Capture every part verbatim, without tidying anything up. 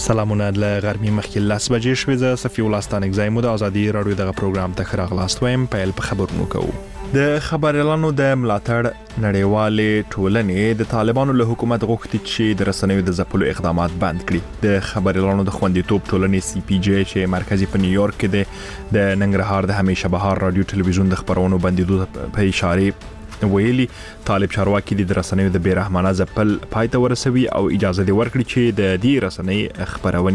سلامونه له غرمې مخکې لاس بجې شوې زه صفي الله ستانکزی مو د ازادي رادیو دغه پروګرام ته راغلاست وایم پیل په خبرونو کوو. د خبريالانو د ملاتړ نړیوالې ټولنې د طالبانو له حکومت غوښتي چې د رسنیو د ځپلو اقدامات بند کړي. د خبريالانو د خوندیتوب ټولنې سی پی جی چې مرکزی په نیویارک کې د د ننګرهار د همیشه بهار رادیو ټلویزیون د خبرونو بندیدو په اشاره ویلي طالب چارواکي د رسنیو د بیرحمانه ځپل پای ته ورسوي او اجازه دی ورکړي چې د دې رسنۍ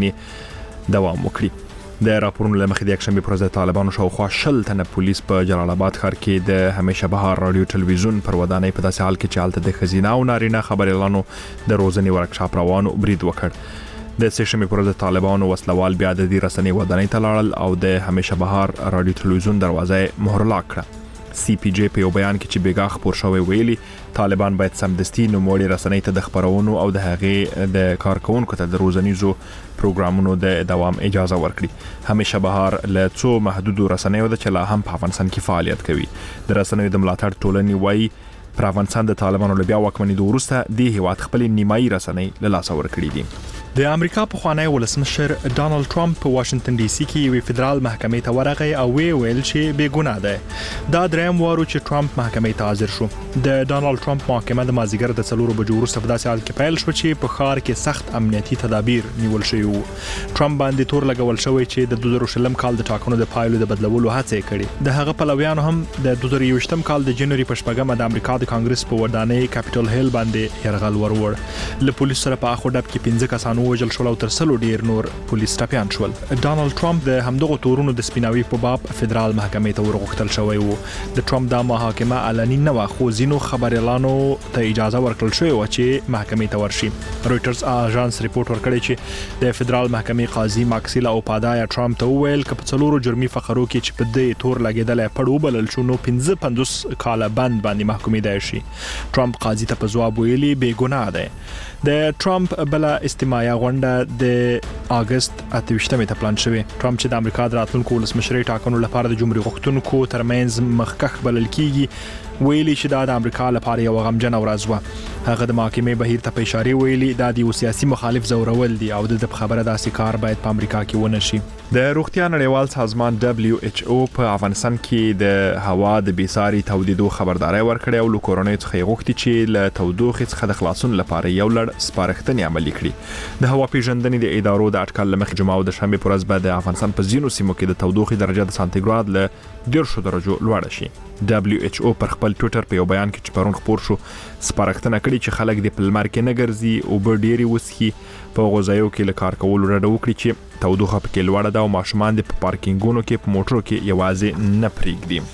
خبرونه دوام وکړي. د راپورونو لمخې د یکشنبه پر ورځ طالبانو شاوخوا شل تنه پولیس په جلال آباد ښار کې د همیشه بهار رادیو ټلویزیون پر ودانۍ په داسې حال کې چې حالت د خزینه او نارینه خبريالانو د روزنې ورکشاپ روانو برید وکړ. د سشنبه پر ورځ طالبانو وسلوال بیا د دې رسنۍ ودانۍ ته لاړل او د همیشه بهار رادیو ټلویزیون دروازه مهر لاک کړه. سی پی جی په یو بیان کې چې بیګا خبر شوی ویلي طالبان باید سمدستي نوموړي رسنۍ ته د خبرونو او د هغې د کارکونکو ته د روزنیزو پروګرامونو د دوام اجازه ورکړي. همیشه بهار له څو محدودو رسنیو د چې لا هم په افغانستان کې فعالیت کوي. د رسنیو د ملاتړ ټولنې وایي پر افغانستان د طالبانو له بیا واکمنېدو وروسته د هیواد خپل نیمایي رسنۍ له لاسه ورکړي دي. د امریکا پخوانی ولسمشر ډانلډ ټرمپ په واشنگټن ډي سي کې یو فدرال محکمې ته ورغی او وی ویل چې بې ګناه ده. دا دریم وارو چې ټرمپ محکمې ته حاضر شو. د ډانلډ ټرمپ محکمه د مازیګر د څلورو بجو وروسته په داسې حال کې پیل شو چې په ښار کې سخت امنیتي تدابیر نیول شوي وو. ټرمپ باندې تور لګول شوی چې د دوه زره شلم کال د ټاکنو د پایلو د بدلولو هڅه کړې. د هغه پلویانو هم د دوه زره یوویشتم کال د جنوري په شپږمه د امریکا د کانګرس په ودانۍ کاپټل هیل باندې يرغل ورور. له پولیسو سره په اخو ډب کې پنځه کسانو وژل شول او تر ډیر نور پولیس ټپيان شول. ډانلډ ټرمپ د همدغه تورونو د سپیناوي په باب فدرال محکمې ته ورغښتل شوی وو. د ټرمپ د محاکمه علني نه و خو ځینو خبريالانو ته اجازه ورکړل شوی و چې محکمې ته ورشي. رويټرز اژانس ریپورت ورکړی چې د فدرال محکمې قاضي ماکسیلا اوپادایا ټرمپ ته وویل چې په څلورو جرمي فقرو کې چې په دې تور لګیدل پړو بلل شو نو پنځه پنځوس کاله بند باندې محکومې دی شي. ټرمپ قاضي ته په جواب ویلي بې ګناه ده. د ټرمپ بل استماعي غونډه د اگست اتهشتمه ته پلان شوی. ټرمپ چې د امریکا د راتلونکو ولسمشرۍ ټاکنو لپاره د جمهوریت غوښتونکو ترمنځ مخکخ بلل کیږي ویلي چې دا د امریکا لپاره یو غمجن ورځ و. هغه د محکمې بهیر ته په اشاره ویلي دا د سیاسي مخالف زورول دي او د خبره داسې کار باید په امریکا کې ونه شي. د روغتیا نړیوال سازمان دبليو ایچ او په افغانستان کې د هوا د بیساري تودیدو خبرداري ورکړې او له کورونې څخه غوښتي چې له تودوخې څخه د خلاصون لپاره یو لړ سپارښتنې عملي کړي. د هوا پیژندنې د ادارو د اټکل لمخې جمعه او د شنبه پر ورځ به د افغانستان په ځینو سیمو کې د تودوخې درجه د سانتیګراد له دیرشو درجو لوړه شي. دبليو ایچ او پر خپل ټوئیټر په یو بیان کې چې پرون خبر شو سپارښتنه کړې چې خلک د پلمر کې نه ګرځي او به ډېری وسخي په غوځایو کې له کار کولو ډډه وکړي چې تودوخه پکې لوړه ده او ماشومان د پارکینګونو کې په موټرو کې یوازې نه پریږدي.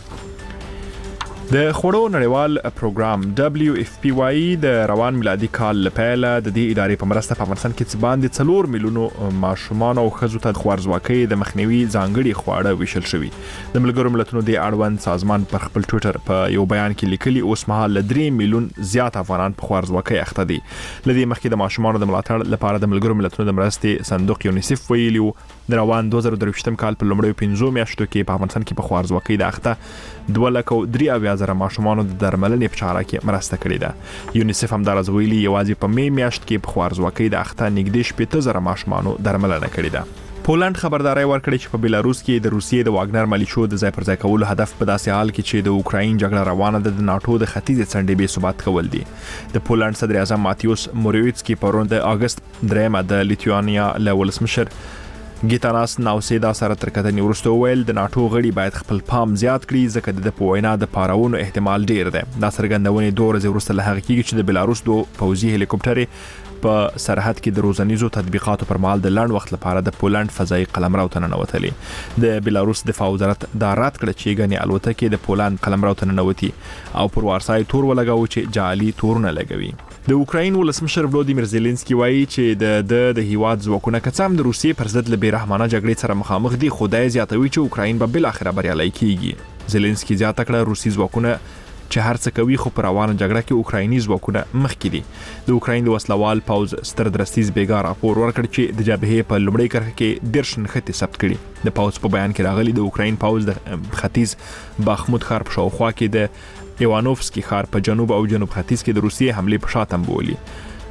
د خوړو نړیوال پروګرام دبليو اف پی واي د روان میلادي کال لپاره د دې ادارې په مرسته په افغانستان کې څه باندې څلور میلیونو ماشومان او ښځو ته خوارځواکۍ د مخنیوي ځانګړي خواړه ویشل شوي. د ملګرو ملتونو د اړوند سازمان پر خپل ټوئیټر په یو بیان کې لیکلي اوس مهال له درې میلیون زیات افغانان په خوارځواکۍ اخته دي. لدې مخکې د ماشومانو د ملاتړ لپاره د ملګرو ملتونو د مرستې صندوق یونیسف ویلي د روان دوه زره درویشتم کال په لومړیو پنځو میاشتو کې په افغانستان کې په خوارځواکۍ د اخته دوه لک او درې اویا زره ماشومانو د درملنې په چاره کې مرسته کړې ده. یونیسف هم دا ویلي یوازې په می میاشت کې په خوارځواکۍ د اخته نږدې شپږ زره ماشومانو درملنه کړې ده. پولند خبرداري ورکړې چې په بیلاروس کې د روسیې د واګنر ملیشو د ځای پر ځای کولو هدف په داسې حال کې چې د اوکراین جګړه روانه ده د ناتو د ختیځ څنډې بې ثبات کول دي. د پولند صدر اعظم ماتیوس مورویڅکی پرون د اگست درېمه د لیتوانیا له ولسمشر ګیتاناس ناوسیدا سره تر کتنې وروسته ویل د ناتو غړي باید خپل پام زیات کړي ځکه د په وینا د پاراونو احتمال ډیر دی. دا څرګندونې دوه ورځې وروسته له هغه کېږي چې د بیلاروس دوه پوځي هلیکوپټرې په سرحد کې د روزنیزو تطبیقاتو پر مهال د لنډ وخت لپاره د پولند فضایي قلمرو ته ننوتلې. د بیلاروس دفاع وزارت دا رد کړ چې غني الوتکې د پولند قلمرو ته ننوتي او پر وارسای تور ولګاو چې جعلي تورونه لګوي. د اوکراین ولسمشر ولودیمیر زيلنسکي وایي چې د د هیواد ځواکونه کڅم د روسیې پر ضد له بیرحمانه جګړې سره مخامخ دي. خدای زیاتوي چې اوکراین به بل اخر بریالي کیږي. زيلنسکي زیاته کړه روسي ځواکونه چې هر څه کوي خو پر روانه جګړه کې اوکرایني ځواکونه مخکې دي. د اوکراین د وسلوال پوز ستر درستیز بیګا راپور ورکړ چې د جبهې په لومړۍ کرښه کې ډېر شنختې ثبت کړي. د پوز په بیان کې راغلي د اوکراین پوز د ختیځ باخمود ښار په شاوخوا کې د ایوانوفسکي ښار په جنوب او جنوب ختیځ کې د روسیې حمله په شا تنبولي.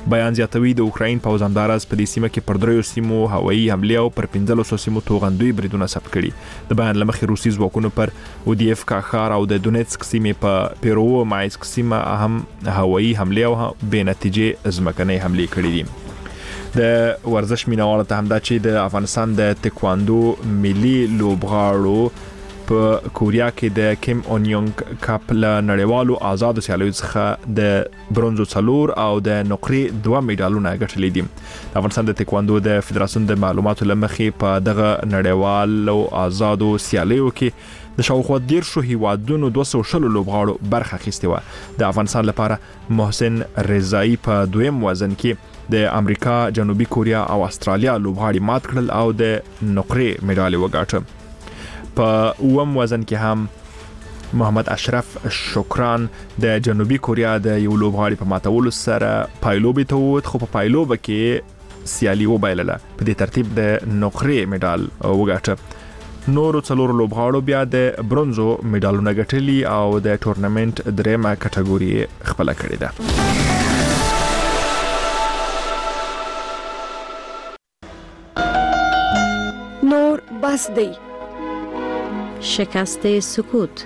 بیان زیاتوي د اوکراین پوځ همداراز په دې سیمه کې پر دریو سیمو هوایي حمله او پر پنځلسو سیمو توغندوی بریدونه ثبت کړي. د بیان لمخې روسي ځواکونو پر اودیفکا ښار او د دونیتسک سیمې په پیرو مایسک سیمه هم هوایي حمله او بې نتیجې ځمکنۍ حملې کړې دي. د ورزش مینوالو ته همدا چې د افغانستان د تکواندو ملي لوبغاړو په کوریا کې د کیم اون یونګ کپ له نړیوالو آزادو سیالیو څخه د برونزو څلور او د نقرې دوه میډالونه ګټلي دي. د افغانستان د تکواندو د فدراسیون د معلوماتو لمخې په دغه نړیوالو آزادو سیالیو کې د شاوخوا دیرشو هیوادونو دوه سوه شل لوبغاړو برخه اخیستې وه. د افغانستان لپاره محسن رضایی په دویم وزن کې د امریکا، جنوبي کوریا او استرالیا لوبغاړي مات کړل او د نقرې میډال وګاټه. په اوم وزن کې هم محمد اشرف شکران د جنوبي کوریا د یو لوبغاړي په ماتولو سره پایلوبې ته ووت، خو په پایلوبه کې سیالي وبایلله. په دې ترتیب د نقرې میډال وګاټه. نورو څلورو لوبغاړو بیا د برونزو میډالونه ګټلي او د ټورنمنت دریمه کټګوري خپله کړې ده. نور بس دی. شکست سکوت.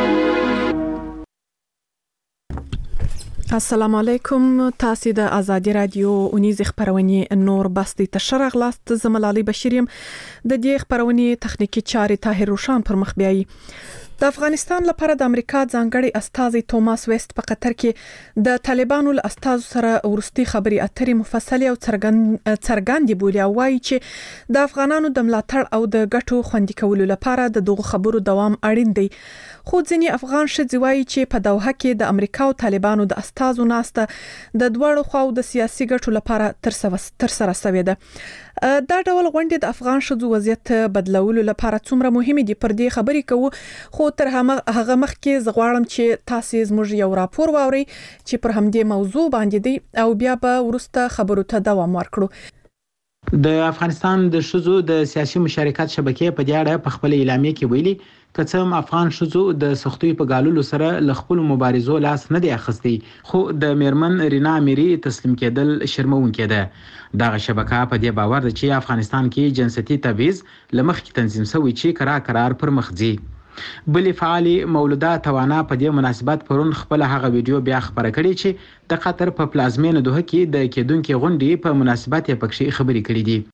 السلام علیکم. تاسو د آزادی رادیو اونیز خبرونه نور بس دی تشر غلاست. زملالي بشیریم د دې خبرونه تخنیکی چارې طاهر روشان پر مخ بیاي. د افغانستان لپاره د امریکا ځانګړي استازي توماس ویست په قطر کې د طالبانو له استازو سره ورستي خبري اترې مفصلي او څرګندې بولي او وايي چې د افغانانو د ملاتړ او د ګټو خوندي کولو لپاره د دغه خبرو دوام اړین دی. خو ځینې افغان ښځې وايي چې په دوحه کې د امریکا او طالبانو د استازو ناسته د دوړو خواو د سیاسي ګټو لپاره تر سره شوې ده. دا ډول غونډې د افغان ښځو وضعیت بدلولو لپاره څومره مهمه دي پر دې خبرې کوو. خو تر هغه مخکې زه غواړم چې تاسو زموږ یو راپور واورئ چې پر همدې موضوع باندې دی او بیا به وروسته خبرو ته دوام ورکړو. د افغانستان د ښځو د سیاسي مشارکت شبکې په دې اړه په خپل اعلامیه کې ویلي کڅم افغان ښځو د سختۍ په ګاللو سره ل خپل مبارزو لاس نه دی اخستي، خو د میرمن رینا اميري تسلیم کېدل شرمونکې ده. دغه شبکه په دې باور ده چې افغانستان کې جنسيتي تبعیض لمخکې تنظیم شوی چې قرار قرار پر مخ ځي. بلی فعالی مولوده توانا په دې مناسبت پرون خپل هغه ویډیو بیا خبره کړې چې د قطر په پلازمینه دوحه کې د کېدونکو غونډې په مناسبت یې پکې خبرې کړې دي.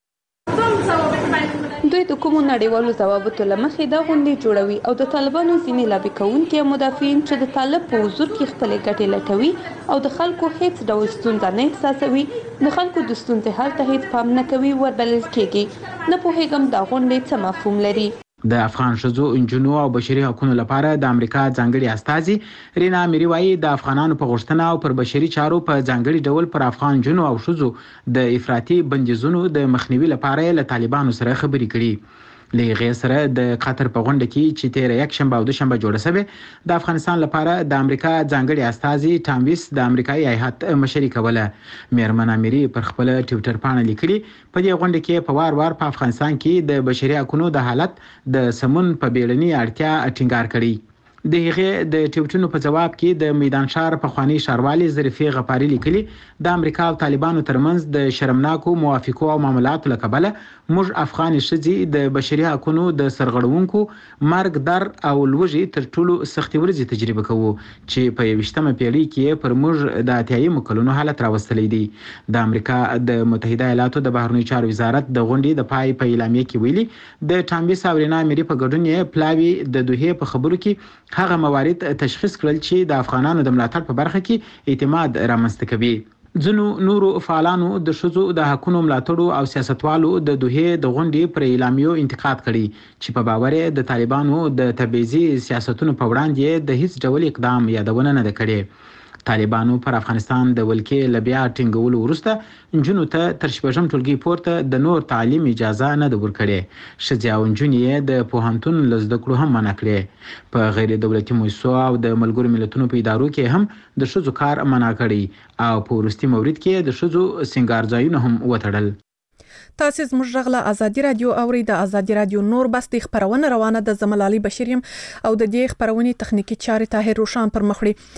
دوی د کومو نړیوالو ضوابطو لمخې دا غونډې جوړوي او د طالبانو ځینې لابي کوونکي مدافعین چې د طالب په حضور کې خپل ګټې لټوي او د خلکو هیڅ ډول ستونزه نه احساسوي، د خلکو د ستونزې حل ته هیڅ پام نه کوي وربلل کېږي. نه پوهېږم دا غونډې څه مفهوم لري. د افغان ښځو، انجونو او بشري حقوقو لپاره د امریکا ځانګړي استازي رینا اميري وايي د افغانانو په غوښتنه او پر بشري چارو په ځانګړي ډول پر افغان جنو او ښځو د افراطي بندیزونو د مخنیوي لپاره له طالبانو سره خبرې کړي. لغه سره د قطر په غونډه کې چې تیر یک شنبه او دوشنبه جوړه شوه د افغانستان لپاره د امریکا ځانګړي استازي ټام ویس د امریکایي هیئت مشري کوله. میرمن اميري پر خپل ټوئیټر باندې لیکلي په دې غونډه کې په وار وار په افغانستان کې د بشري حقوقو د حالت د سمون په بیړني اړتیا ټینګار کړی. د هغه د ټویټونو په جواب کې د میدان شهر په خواني شاروالي ظریفي غفاري لیکلي د امریکا او طالبانو ترمنځ د شرمناکو موافقو او معاملاتو لکبله موږ افغان ښځې د بشري حقوقو د سرغړونکو مرګ در او لوږې تر ټولو سختي ورځې تجربه کوو چې په یوشتمه پیړۍ کې پر موږ د اتیايي مکلونو حالت راوستلې دي. د امریکا د متحده ایالاتو د بهرنیو چارو وزارت د غونډې د پای په اعلامیه کې ویلي د ټامبیس او رینا اميري په ګډون یې پلاوی د دوه په خبرو کې هغه موارد تشخیص کړل چې د افغانانو د ملاتړ په برخه کې اعتماد رامنځته کوي. ځینو نورو فعالانو د ښځو د حقوقو ملاتړو او سیاستوالو د دوه د غونډې پر اعلامیو انتقاد کړي چې په باور د طالبانو د تبعیضي سیاستونو په وړاندې د هیڅ ډول اقدام یادونه نه کړي. طالبانو پر افغانستان د ولکې لبیا ټینګولو وروسته انجونو ته تر شپږم ټولګي پورته د نور تعلیم اجازه نه ده ورکړې. ښځې او نجونې د پوهنتون له زده کړو هم منع کړې. په غیر دولتي مؤسسو او د ملګرو ملتونو په ادارو کې هم د ښځو کار منع کړی او په وروستي مورید کې د ښځو سنگار ځایونه هم وتړل. تاسو زموږ غږ آزادي رادیو اوري د آزادي رادیو نور بس د خبرونه روانه د زملالي بشیریم او د دې خبرونه تخنیکی چارې طاهر روشان پر مخړي.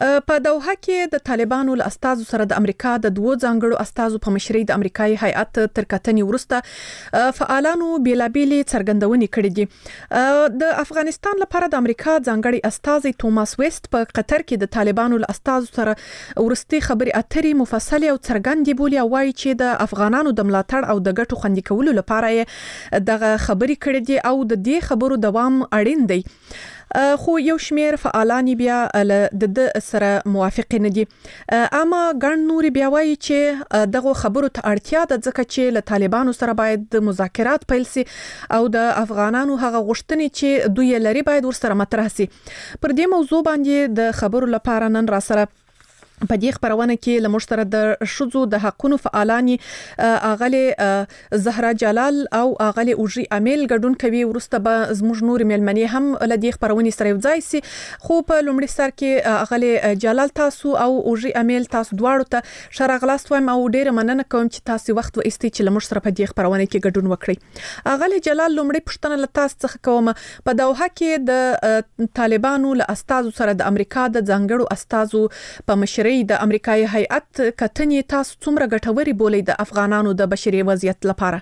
په دوحه کې د طالبانو له استازو سره د امریکا د دوه ځانګړو استازو په مشرۍ د امریکایي هیئت تر کتنې وروسته فعالانو بیلابېلې څرګندونې کړې دي. د افغانستان لپاره د امریکا ځانګړي استازي توماس ویست په قطر کې د طالبانو له استازو سره ورستي خبري اترې مفصلې او څرګندې بولي او وايي چې د افغانانو د ملاتړ او د ګټو خوندي کولو لپاره دغه خبري کړې دي او د دې خبرو دوام اړین دی. خو یو شمیر فعالان بیا د سره موافق نه دي، اما ګڼ نور بیا وایي چې دغه خبرو ته اړتیا ده ځکه چې له طالبانو سره باید مذاکرات پیل سي او د افغانانو هغه غوښتنې چې دوی لري باید ورسره مطرح سي. پر دې موضوع باندې د خبرو لپاره نن را سره په دې خبرونه کې لمر سره د شذو د حقونو فعالانی اغلی زهرا جلال او اغلی اوجي امیل ګډون کوي. ورسته به زموږ نور ملمنې هم له دې خبرونه سره یوځای سي. خو په لومړي سر کې اغلی جلال تاسو او اوجي امیل تاسو دواړو ته شرغلاست وایم او ډیره مننه کوم چې تاسو وخت و استي چې لمر سره په دې خبرونه کې ګډون وکړي. اغلی جلال لومړی پښتنه له تاسو څخه کوم، په دوحه کې د طالبانو له استازو سره د امریکا د ځانګړو استازو په مشرۍ د امریکایي هیئت کتنې تاسو څومره ګټوري بولئ د افغانانو د بشري وضعیت لپاره؟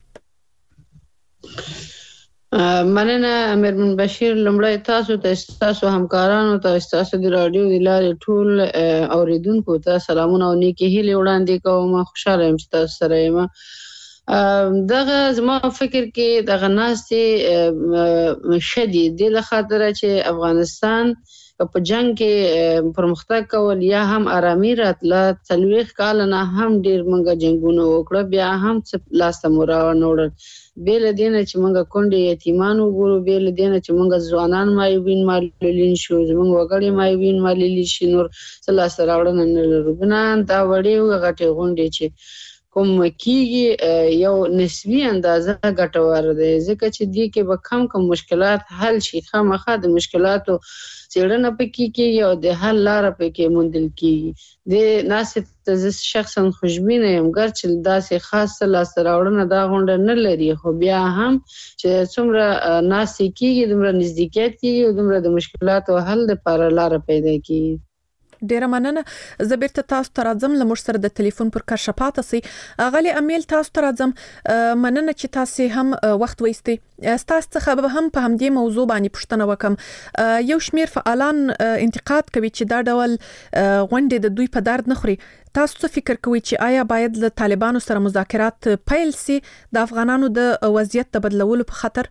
مننه امیر بشیر. لومړی تاسو ته تاسو همکارانو ته تاسو د رادیو د لارې ټول اوریدونکو ته سلامونه او نیکی هیلې وړاندې کوم. خوشاله یم چې تاسو سره یم. دغه زما فکر کې دغه ناستې شدید د خاطر چې افغانستان په جنگ کې پرمختګ کول یا هم آرامي راتله، څلوېښت کال نه هم ډیر منګه جنگونه وکړه، بیا هم څه لاسته مو راونوړل. بې له دې نه چې موږ کونډې یتیمان وګورو، بې له دې نه چې موږ ځوانان مایوبین معلولین شو، زموږ وګړي مایوبین معلولین شي، نور څه لاسته راوړنه نه لرو. بنان دا وړې غټې غونډې چې کوم کیږي یو نسبی اندازه ګټور دی، ځکه چې دې کې به کم کم مشکلات حل شي. خامخا د مشکلاتو څېړنه پکې کېږي او د حل لاره پکې موندل کېږي. د ناستې ته زه شخصا خوشبینه یم، ګرچې داسې خاصه لاسته راوړنه دا غونډه نه لري، خو بیا هم چې څومره ناستې کېږي دومره نزدېکیت کېږي او دومره د مشکلاتو حل لپاره لاره پیدا کېږي. ډیره مننه. زه بیرته تاسو ته راځم، له موږ سره د ټلیفون پر کار شپاته سي. غالي امیل تاسو ته راځم، مننه چې تاسو هم وخت وایستئ. تاسو څخه هم په همدې موضوع باندې پوښتنه وکم. یو شمیر فعالان انتقاد کوي چې دا ډول غونډې د دوی په درد نه خوري. تاسو څه فکر کوئ چې آیا باید له طالبانو سره مذاکرات پیل سي د افغانانو د وضعیت د بدلولو په خاطر؟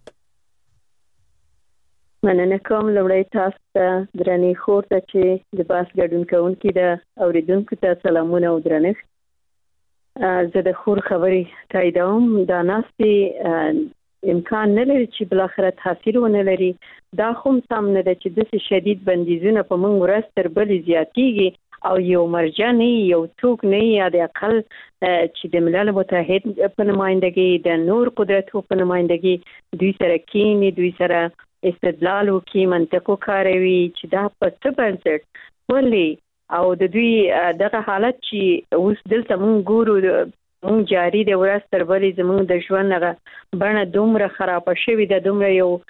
مننه کوم. لومړی تاسو ته درنې خور ته چې د باس ګډون کوونکي د اوریدونکو ته سلامونه او درنښت. زه د خور خبرې تاییدوم. دا ناستې امکان نه لري چې بل اخر تاثیر ونه لري. دا خو سم نه ده چې د شدید بندیزونه په موږ ورځ تر بلې زیاتېږي او یو مرجع نه یو څوک نه یا د اقل چې د ملل متحد په نمائندګۍ د نور قدرتو په نمائندګۍ دوی سره کینی، دوی سره استدلال وکي، منطق وکاروي چې دا په څه بنسټ ولې او د دوی دغه حالت چې اوس دلته مونږ ګورو مونږ جاری دی ورځ تر بلې زمونږ د ژوند هغه بڼه دومره خرابه شوې ده، دومره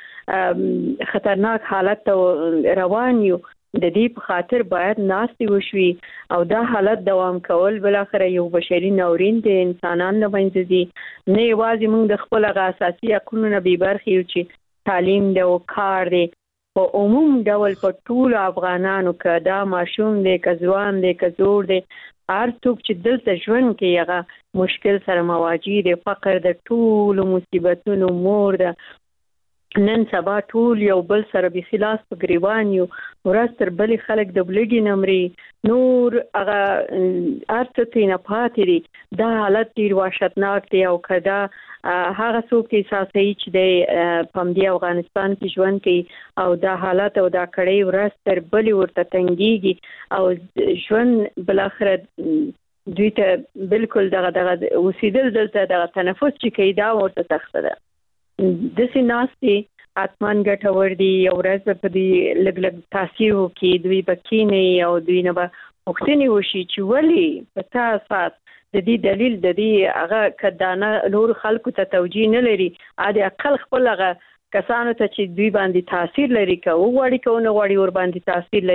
یو خطرناک حالت روان یو. د دې په خاطر باید ناستې وشوي او دا حالت دوام کول بل اخر یو بشري ناورین دی، انسانان له منځه دي. نه یوازې مونږ د خپل هغه اساسي حقونو نه بې برخې یو چې تعلیم دی او کار دی. په عموم ډول په ټول افغانانو که دا ماشوم دی که ځوان دی که زوړ دی، هر څوک چې دلته ژوند کوي هغه مشکل سره مواجه دی. فقر د ټولو مصیبتونو مور ده. نن سبا ټول یو بل سره به خلاص په گریوان یو، ورځ تر بلې خلک د بلګي نمرې نور هغه ارته تینا پاتې دي. دا حالت ډیر وحشتناک دی او کدا هغه څوک احساسوي چې د پمدی افغانستان کې ژوند کوي او دا حالت او دا کړي ورځ تر بلې ورته تنګيږي او ژوند بل اخر دوی ته بالکل دغه دغه وسیدل دلته دغه تنفس چې کوي دا ورته سخت ده. د سیناستي اتمان ګټور دي او ورځ په دې لګ لګ تاثیر وکي، دوی بکینه او دوی نه به وختنی وشي چې ولی په تاسو د دې دلیل د دې هغه کدانه نور خلکو ته توجیه نه لري. عادي اقل خپل هغه کسانو ته چې دوی باندې تاثیر لري که وغواړي که نه غواړي ور باندې تاثیر لري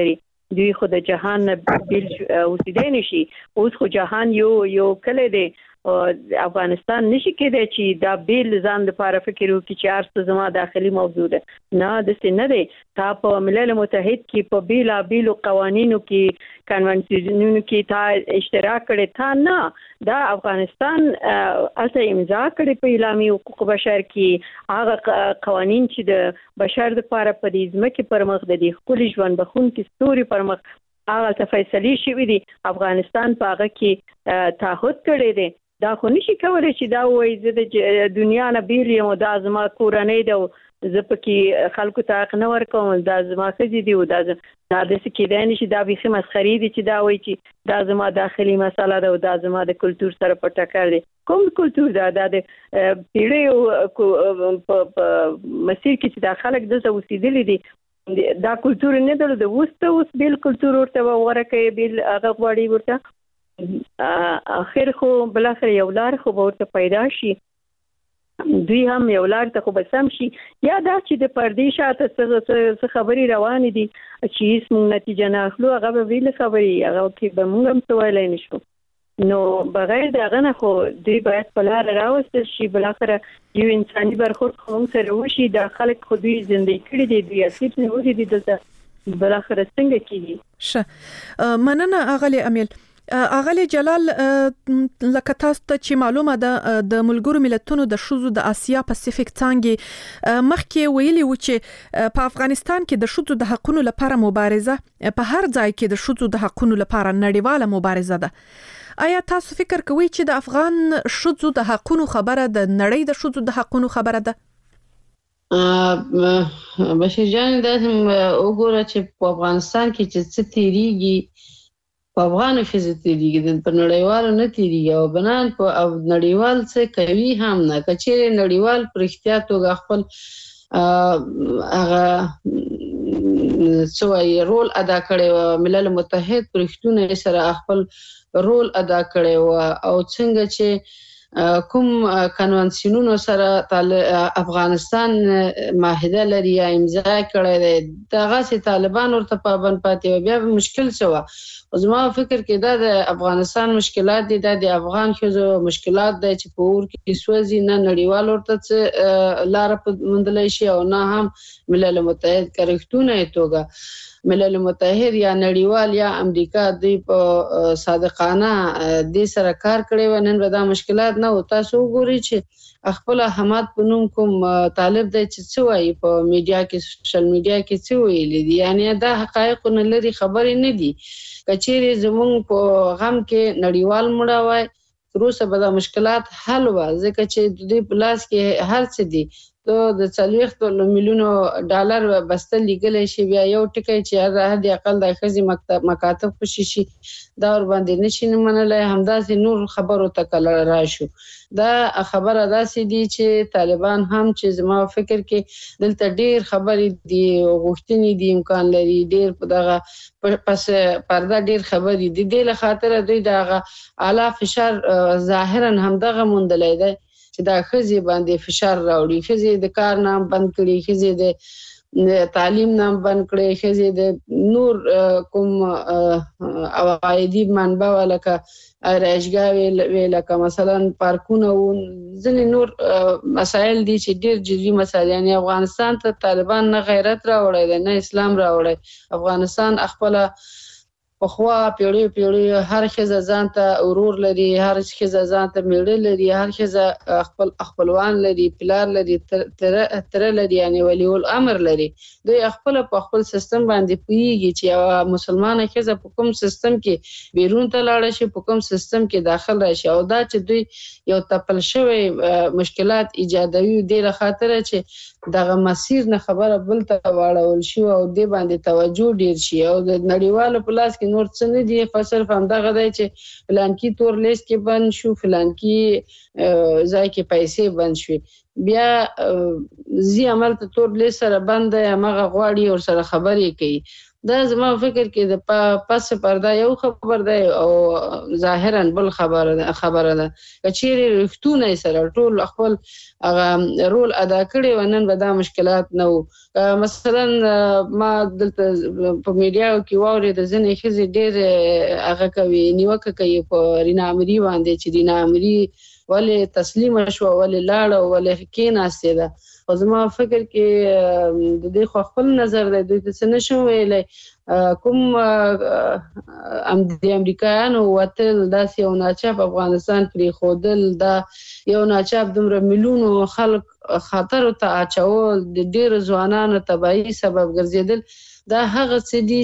دوی خو د جهان بیل اوسیدای نشي. اوس خو جهان یو یو کله دی افغانستان نشي کېدای چې دا بیل ځان لپاره فکر وکړي چې ارڅ زما داخلي موضوع ده. نه داسې نه دی. تا په ملل متحد کې په بیلا بیلو قوانینو کې کنونسیونونو کې تا اشتراک کړی، تا نه دا افغانستان اصلا امضا کړی په اعلامیه حقوق بشر کې هغه قوانین چې د بشر لپاره په دې ځمکې پر مخ د دې ښکلي ژوند بخونکي ستوري پر مخ هغه ته فیصلې شوي دي. افغانستان په هغه کې تعهد کړی دی. دا خو نشي کولای چې دا وایي زه د دنیا نه بیل یم او دا زما کورنۍ ده او زه پکې خلکو ته حق نه ورکوم، دا زما ښځې دي او دا دا داسې کېدای نشي. دا بیخي مسخرې دي چې دا وایي چې دا زما داخلي مسله ده او دا زما د کلتور سره په ټکر دی. کوم کلتور ده؟ دا د پیړیو په مسیر کې چې دا خلک دلته اوسېدلي دي، دا کلتور نه درلود. اوس ته اوس بیل کلتور ورته غوره کوي، بیل هغه غواړي ورته. اخر خو بلاخره یو لار خو به ورته پیدا شي، دوی هم یو لار ته خو به سم شي. یا دا چې د پردې شاته څه خبرې روانې دي چې هیڅ موږ نتیجه نه اخلو، هغه به ویلې خبرې، هغه کې به موږ هم څه ویلی نه شو. نو بغیر د هغه نه خو دوی باید په لاره راوستل شي. بلاخره یو انساني برخورد خو موږ سره وشي. دا خلک خو دوی زندګي کړي دي، دوی اصیب نیولي دي دلته، بلاخره څنګه کېږي؟ ښه، مننه اغلې امیل. اغلی جلال، لکه تاسو ته چې معلومه ده د ملګرو ملتونو د ښځو د آسیا پاسفیک څانګې مخکې ویلي و چې په افغانستان کې د ښځو د حقونو لپاره مبارزه په هر ځای کې د ښځو د حقونو لپاره نړیواله مبارزه ده. آیا تاسو فکر کوئ چې د افغان ښځو د حقونو خبره د نړۍ د ښځو د حقونو خبره ده؟ بشیر جان، دا وګوره چې په افغانستان کې چې څه تیریږي په افغانو ښځو تیریږي، په نړیوالو نه تیریږي. او بنان په نړیوال څه کوي هم نه. که چیرې نړیوال په رښتیا توګه خپل هغه څه وایي رول ادا کړی و، ملل متحد په رښتونه سره خپل رول ادا کړی و، او څنګه چې کوم کنوانسیونونو سره افغانستان معاهده لري یا امضا کړی دی، دغسې طالبان ورته پابند پاتې و، بیا به مشکل څه وه. زما فکر کې دا د افغانستان مشکلات دي، دا د افغان ښځو مشکلات دی چې په اور کې سوځي. نه نړیوال ورته څه لاره موندلی شي او نه هم ملل متحد که رښتونی توګه ملل متحد یا نړیوال یا امریکا دوی په صادقانه دې سره کار کړی و، نن به دا مشکلات نه و. تاسو وګورئ چې خپل حماد په نوم کوم طالب دی چې څه وایي په میډیا کې، سوشل میډیا کې څه ویلي دي، یعنی دا حقایق نه لري، خبرې نه دي. که چیرې زموږ په غم کې نړیوال مړه وای، تر اوسه به دا مشکلات حل وه، ځکه چې د دوی په لاس کې هر څه دي. د څلوېښتو میلیونو ډالر بسته لیږلی شي، بیا یو ټکی چې حد اقل د ښځې مکاتب خوشي شي دا ورباندې نشي منلی. همداسې نور خبرو ته کله راشو، دا خبره داسې دي چې طالبان هم چې زما فکر کې دلته ډېر خبرې دي، غوښتنې دي، امکان لري ډېر په دغه پس پرده ډېر خبرې دي. دې له خاطره دوی د هغه اعلی فشار ظاهرا همدغه موندلی دی چې دا ښځې باندې فشار راوړي، ښځې د کار نه بند کړي، ښځې د تعلیم نه بند کړي، ښځې د نور کوم عوایدي منبع لکه رایشګاه وی، لکه مثلا پارکونه و، ځینې نور مسایل دي چې ډېر جدي مسایل. یعنی افغانستان ته طالبان نه غیرت راوړی دی نه اسلام راوړی. افغانستان خپله پخوا پیړیو پیړیو هر ښځه ځان ته ورور لري، هر ښځه ځان ته میړه لري، هر ښځه خپل خپلوان لري، پلار لري، تره لري، یعنی ولی الامر لري. دوی خپل په خپل سیستم باندې پوهیږي چې یوه مسلمانه ښځه په کوم سیستم کې بیرون ته لاړه شي، په کوم سیستم کې داخل راشي. او دا چې دوی یو تپل شوی مشکلات ایجادوي، دې له خاطره چې دغه مسیر نه خبره بل ته واړول شي او دې باندې توجه ډیر شي. او د نړیوالو په لاس کې نور څه نه دي، صرف همدغه دی چې فلانکي تور لیست کې بند شو، فلانکي ځای کې پیسې بند شوي، بیا زی عمل ته تور لیست سره بند دی، همغه غواړي ورسره خبرې کوي. دا زما فکر کې د پس پرده یو خبر دی او ظاهرا بل خبره ده خبره ده کچېری رښتونه سره ټول خپل هغه رول ادا کړي ونن به دا مشکلات نه وو. مثلا ما دلته په میډیا کې واوري د ځنې خزي ډېر هغه کوي نیوکه کوي په رینا امری باندې چې رینا امری ولې تسلیم شو ولې لاړ ولې کېناسته ده. او زما فکر کې د دې خو خپل نظر دی دوی څه نشو ویلې کوم ام د امریکایانو وتل داسې یو ناچاپ افغانستان پرې خودل دا یو ناچاپ دومره میلیونو خلک خطر ته اچول د ډېر ځوانانو تباہي سبب ګرځیدل. دا هغه څه دي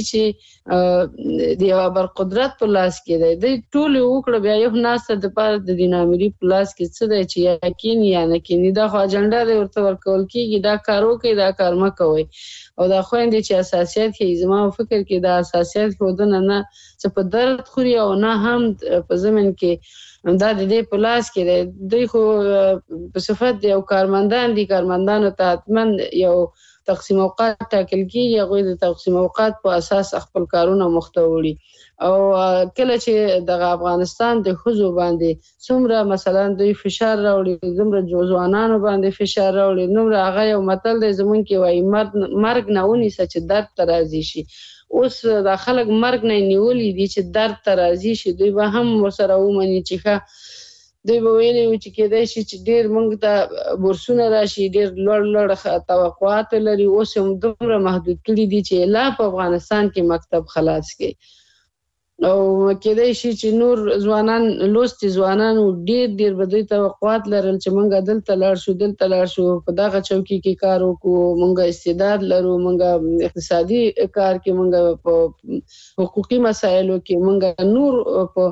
چې د یو بر قدرت په لاس کې دی. د ټول وکړه بیا یو ناسته د پاره د دینامري په لاس کې څه دی چې یقین یا نه کینی دا خو اجنډا دی ورته ورکول کیږي دا کار وکړي دا کار مکوي او دا خويندې چې اساسيات کې زما فکر کې دا اساسيات خودنه نه څه په درد خوري او نه هم په زمين کې دا د دې په لاس کې دی. دوی خو په صفت یو کارمندان دي کارمندانو ته حتمن یو تقسیم اوقات ټاکل کیږي هغه د تقسیم اوقات په اساس خپل کارونه مختوري او کله چې د افغانستان د خزو باندې څومره مثلا دوی فشار راوړي زمره جوزوانانو باندې فشار راوړي نو هغه یو متل دی زمون کې وایي مرګ نه ونی چې درد ترازی شي. اوس د خلک مرګ نه نیولې دي چې درد ترازی شي دوی به هم ورسره ومني چې ښه دوی به ویلي و چې کېدای شي چې ډېر موږ ته بورسونه راشي ډېر لوړ لوړ توقعات لري اوس هم دومره محدود کړي دي چې لا په افغانستان کې مکتب خلاص کړي او کېدای شي چې نور ځوانان لوستي ځوانان ډېر ډېر به دوی توقعات لرل چې موږ دلته لاړ شو دلته لاړ شو په دغه چوکۍ کې کار وکړو موږ استعداد لرو موږ اقتصادي کار کې موږ په حقوقي مسایلو کې موږ نور په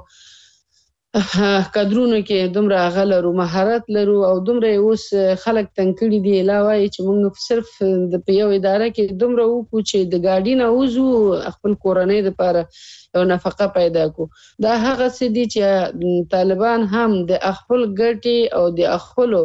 کادرونو کې دومره غلرو مهارت لرو او دومره اوس خلک تنکړي دي علاوه چې موږ صرف د یو اداره کې دومره وکړو چې د ګاډي نه وځو خپل کورنۍ لپاره یو نفقه پیدا کو. دا هغه څه دي چې طالبان هم د خپل ګټي او د خپل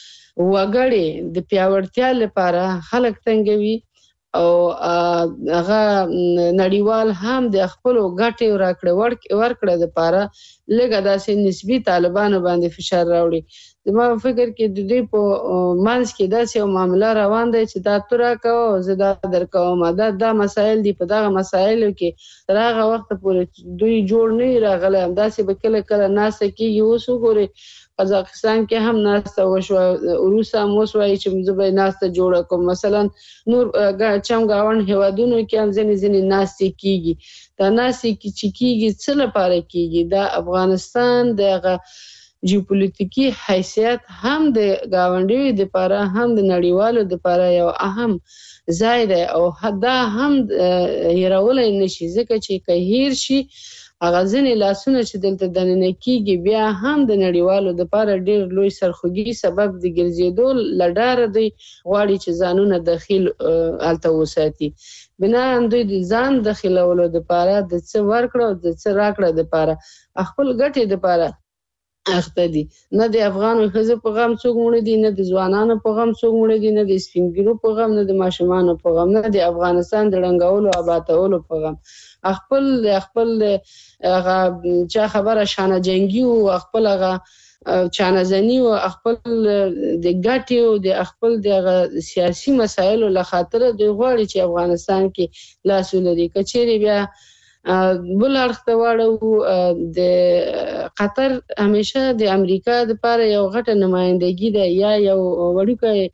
وګړي د پیاوړتیا لپاره خلک تنګوي او هغه نړیوال هم د خپل ګټي راکړه ورکړه د لپاره لګا داسې نسبی طالبانو باندې فشار راوړي. زما فکر کې د دې په مانس کې داسې یو معاملې روان دی چې دا ترا کو زدا درکوم دا د مسایل دی په دغه مسایلو کې راغه وخت پورې دوی جوړ نه راغله داسې به کله کله ناس کې یو سو ګوري قزاقستان کې هم ناسته وشو روسا موسوي چې مزبې ناسته جوړه کوم مثلا نور چم گاون هوادونو کې هم ځنې ځنې ناسته کیږي دا ناسته کې چې کیږي څه لپاره کیږي دا افغانستان دغه جیوپولیټیکي حیثیت هم د گاونډیو د لپاره هم د نړیوالو د لپاره یو اهم ځای دی او دا هم هیرولای نشي ځکه چې که هیر شي هغه ځنې لاسونه چې دلته دننه کیږي بیا هم د نړیوالو د لپاره ډېر لوی سرخوږي سبب د ګرځېدو لډاره دی غواړي چې ځانونه داخل الته وساتي بنا دوی د ځان داخلولو د لپاره د څه ورکړه او د څه راکړه د لپاره خپل ګټې د لپاره اخته دي نه د افغانو خزه په غم څوک مړ دي نه د ځوانانو په غم څوک مړ دي نه د سپینګرو په غم نه د ماشومانو په غم نه د افغانستان د رنګولو آبادولو په غم خپل خپل هغه چا خبره شانه جنگي او خپل هغه چانه زنی او خپل د ګټي او د خپل د سیاسي مسایلو له خاطر د غواړي چې افغانستان کې لاسولري کچېری بیا بل اړخته واړو د قطر همیشه د امریکا د لپاره یو غټه نمائندګي ده یا یو وړوکی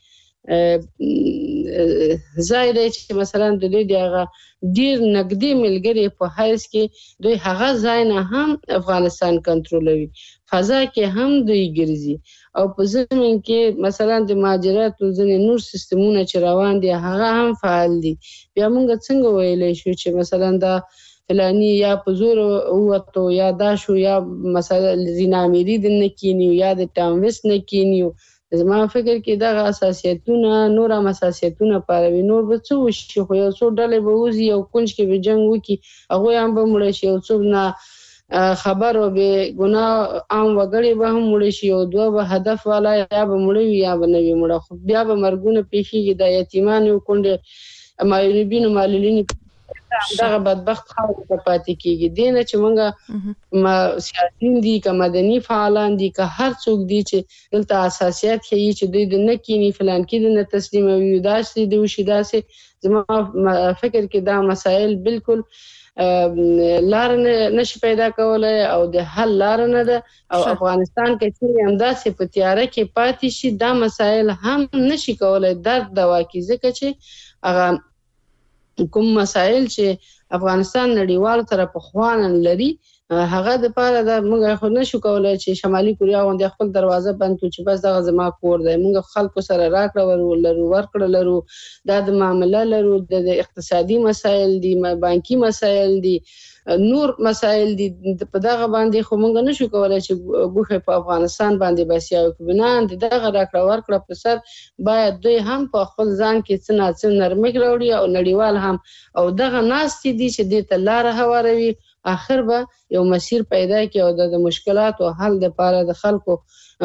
ځای دی چې مثلا د دوی دغه ډیر نګدي ملګری په حیث کې دوی هغه ځای نه هم افغانستان کنټرولوي فضا کې هم دوی ګرځي او په زمين کې مثلا د مهاجرت او ځینې نور سیستمونه چې روان دي هغه هم فعال دي بیا موږ څنګه ویلای شو چې مثلا دا فلانی یا په زور اوته یا دا شو یا مثلا زینامیری د نکینیو یا د ټاموس نکینیو زما فکر کې دا اساسیتونه نور هم اساسیتونه پاروي نور به څه وشي خو یو څو ډلې به وزي او کونج کې به جنگ وکي هغه هم به مړ شي او څو نه خبر او به ګناه عام وګړي به هم مړ شي او دوه به هدف والا یا به مړ وي یا به نه وي مړ خو بیا به مرګونه پیښیږي د یتیمانو کونډه مایوبینو ماللین دغه بدبخت خلک ته پاتې کیږي. دینه چې موږ سیاسيون دي که مدني فعالان دي که هر څوک دي چې دلته اساسيات ښیي چې دوی د نه کینی فلان کې نه تسلیموي داسې دی وشي داسې زما فکر کې دا مسائل بالکل لار نشي پیدا کولای او د حل لار نه ده او افغانستان کې چې همداسې په تیاره کې پاتې شي دا مسائل هم نشي کولای درد دوا کی ځکه چې هغه کوم مسائل چې افغانستان نړیوال سره په خوان لري هغه د پاره د موږ خو نشو کولای چې شمالي کوریا غونډه خپل دروازه بند کړي چې بس دغه زما کور دی موږ خلکو سره راکړه ورولرو ورکړه لرو دا د معاملې لرو د اقتصادي مسایل دي بانکي مسایل دي نور مسائل دي په دغه باندې خو موږ نشو کولای چې ګوخه په افغانستان باندې بس یو بنان دغه راکړه ورکړه په سر باید دوی هم په خپل ځان کې څه نه څه نرمي راوړي او نړیوال هم او دغه ناستې دي چې د تلاره هواروي اخر به یو مسیر پیدا کی او د مشکلات او حل د لپاره د خلکو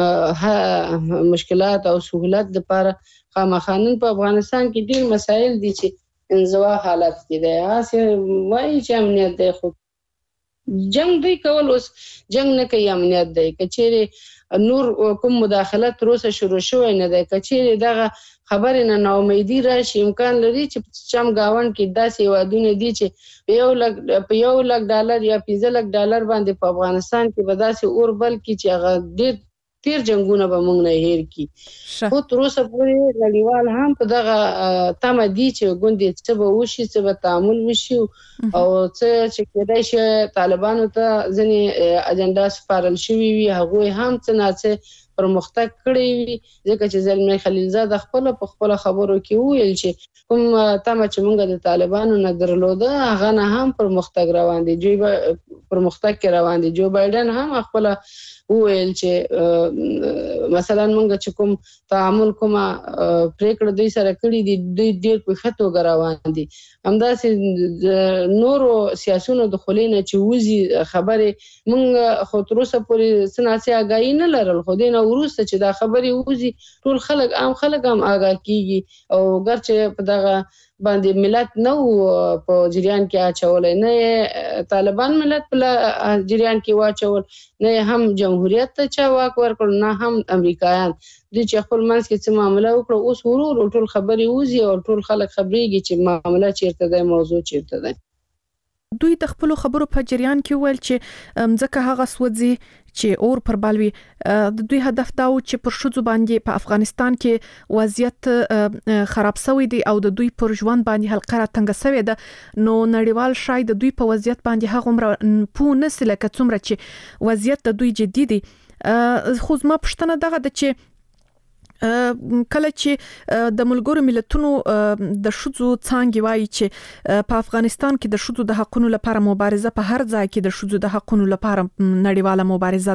مشکلات او سہولت د لپاره خامخانن په افغانستان کې ډیر مسایل دي چې انزوا حالت کې دی هغه وایي چې امنیت دی خو جنگ دی کول اوس جنگ نه کوي امنیت دی کچېره نور کوم مداخلت روسه شروع شوی نه دی کچېره دغه خبرې نه ناامیدي راشي امکان لري چې چم گاوند کې داسې وادونه دي چې یو لک په یو لک ډالر یا پنځه لک ډالر باندې په افغانستان کې به داسې اور بل کې چې هغه ډیر تیر جنگونه به موږ نه هیر کی خو تر اوسه پورې نړیوال هم په دغه تمه دي چې ګوندې څه به وشي څه به تعامل وشي او څه چې کېدای شي طالبانو ته ځینې اجنډا سپارل شوي وي هغوی هم څه نه څه پرمختګ کړی وي ځکه چې زلمی خلیلزاد خپل په خپل خبرو کې ویل چې کوم تمه چې موږ د طالبانو نه درلوده هغه نه هم پرمختګ روان دي جو پرمختګ کې روان دي جو بایدن هم خپل ویل چې مثلا موږ چې کوم تعامل کوم پریکړه دوی سره کړی دي دوی ډیر په خطو غراوان دي همداسې نورو سیاسيونو د خلینو چې وزي خبره موږ خو تر اوسه پورې سناسي اگاهی نه لرل خو دینه ورسته چې دا خبره وزي ټول خلک عام خلک هم آگاه کیږي او ګرچه په دغه باندې ملت نو په جریان کې اچولای نه طالبان ملت په جریان کې واچول نه هم جمهوریت ته چا واک ورکړ نه هم امریکایان د چې خپل منځ کې څه معاملې وکړه اوس ورور ټول خبري وزي او ټول خلک خبريږي چې معاملې چیرته ده موضوع چیرته ده دوی د خپل خبرو په جریان کې ویل چې ځکه هغه سوځي چې اور پر بالوي د دوی هدف دا و چې پر شذو باندې په افغانستان کې وضعیت خراب شوی دی او د دوی پر ژوند باندې حلقه تنګ شوی ده نو نړیوال شاید د دوی په وضعیت باندې هغه عمر پو نسله کڅومره چې وضعیت د دوی جدي دی خو زما پښتنه دغه د چې کله چې د ملګرو ملتونو د شذو څنګه وایي چې په افغانستان کې د شذو د حقوقو لپاره مبارزه په هر ځای کې د شذو د حقوقو لپاره نړیواله مبارزه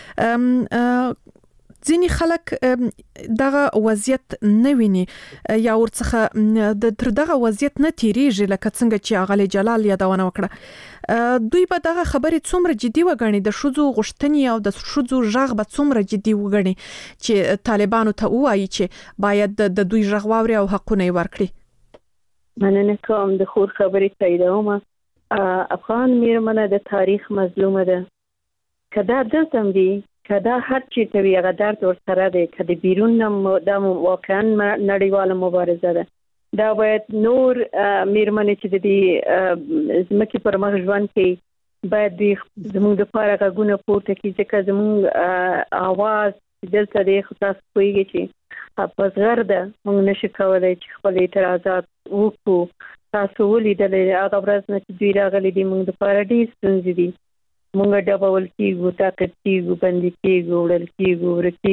ده ځینې خلک دغه وضعیت نه ویني یا ورڅخه د تر دغه وضعیت نه تیریږي لکه څنګه چې اغلی جلال یادونه وکړه دوی به دغه خبرې څومره جدي وګڼي د شذو غوښتنې او د شذو ژغ به څومره جدي وګڼي چې طالبانو ته وایي چې باید د دوی ژغ واوري او حقونه یې ورکړي مننه کوم د خور خبرې تاییدوم افغان میرمنه د تاریخ مظلومه ده کدا دلته دی کدا هر چی ته وی غدار ور سره ده کدی بیرون د واقعا نړیواله مبارزه ده دا باید نور میرمنې چې د زمکه پر مخ ژوند کې باید زموږ د پاره غوونه پورته کی ځکه زموږ आवाज دلته د خاص کوي چې په زغرده موږ نشو کولای چې خپل اعتراضات وکړو تاسو ولیدل هغه ورځ نه چې دوی راغلي دي موږ د پاره ډیر ستونزې دي مونږ ډبول کیږو طاقت کیږو باندې کیږو وړل کیږو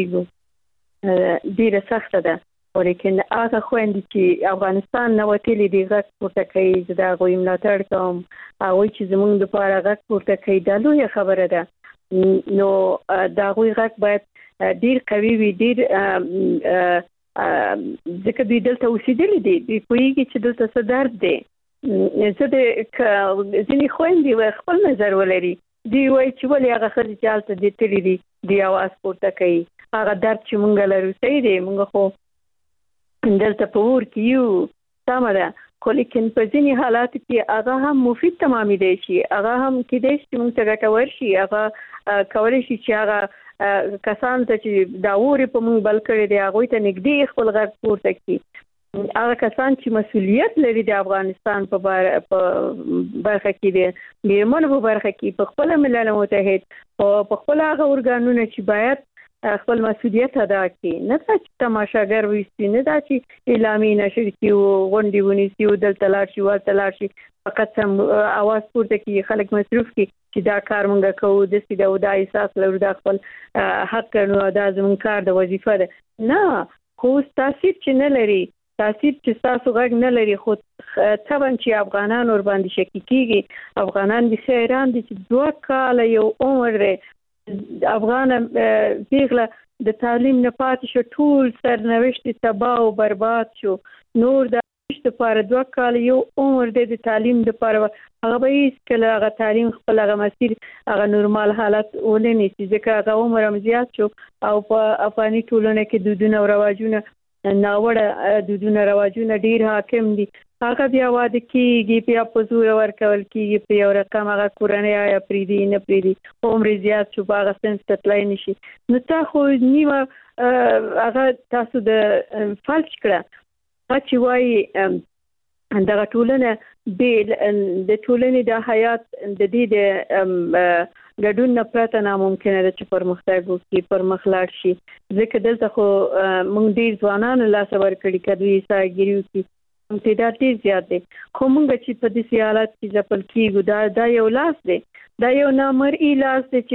ورکیږو ډیره سخته ده ولیکن هغه خويندې چې افغانستان نه وتلي دي غږ پورته کوي دا غوي ملاتړ کوم او چې زمونږ د پاره غږ پورته کوي دا لویه خبره ده نو دا غوي غږ باید ډیر قوي وي ډیر ځکه دوی دلته اوسېدلي دي دوی پوهیږي چې دلته څه درد دی زه د ځینې خويندې خپل نظر ولري دی وای چې ولې هغه خرج چالت دي تللی دي دی आवाज پورته کوي هغه درد چې مونږ لرو صحیح دی مونږ خو دلته په ور کې یو سمه ده خو لیکن په ځینې حالات کې هغه هم مفید تمامېدی شي، هغه هم کېدای شي موږ ته ګټور شي، هغه کولی شي چې هغه کسان ته چې دا اوري په موږ بل کړی دی هغوی ته نږدې خپل غږ پورته کړي. هغه کسان چې مسؤلیت لري د افغانستان په برخه کې دي، د یمن په برخه کې په خپل ملل متحد او په خپل هغه ارګانونه چې باید خپل مسؤلیت ادا کړي، نه دا چې تماشاګر وي، نه دا چې اعلامي نشر کې او غونډې ونیسي او دلته لاړ شي ورته لاړ شي، فقط هم اواز پورته کړي، خلک مصروف کړي چې دا کار مونږ کوو، داسې دا دا احساس لرو دا خپل حق نو دا زموږ کار د وظیفه ده. نه، خو تاثیر چې نه لري، تاثیر چې تاسو غږ نه لري، خو طبعا چې افغانان ور باندې شکی کیږي. افغانان د خیران دي چې دوه کاله یو عمر لري، افغان پیغله د تعلیم نه پاتې شو، ټول سرنوشت تباہ او برباد شو. نور د لپاره دوه کاله یو عمر د تعلیم لپاره هغه به هیڅ کله هغه تعلیم خپل هغه مسیر هغه نورمال حالت ولني چې ځکه هغه عمر هم زیات شو او په افغاني ټولنه کې دودونه او رواجونه ناوړه دودونه رواجونه ډیر حاکم دي. هغه بیا واده کیږي، بیا په زور ورکول کیږي، په یو رقم هغه کورنۍ یا پریدي نه پریدي عمر زیات شو هغه سنس تطلای نشي. نو تا خو نیمه هغه تاسو د فلج کړه چې وایي دغه ټولنه د ټولنې د حیات د دې د ګډون نه پرته ناممکنه ده چې پرمختګ وکړي، پرمخ لاړ شي. ځکه دلته خو موږ ډیر ځوانانو لاس ورکړي کدوې ساګری وکړي، تعداد ډیر زیات دی، خو موږ چې په دې حالت کې ځپل کیږو دا دا یو لاس دی، دا یو نامرئي لاس دی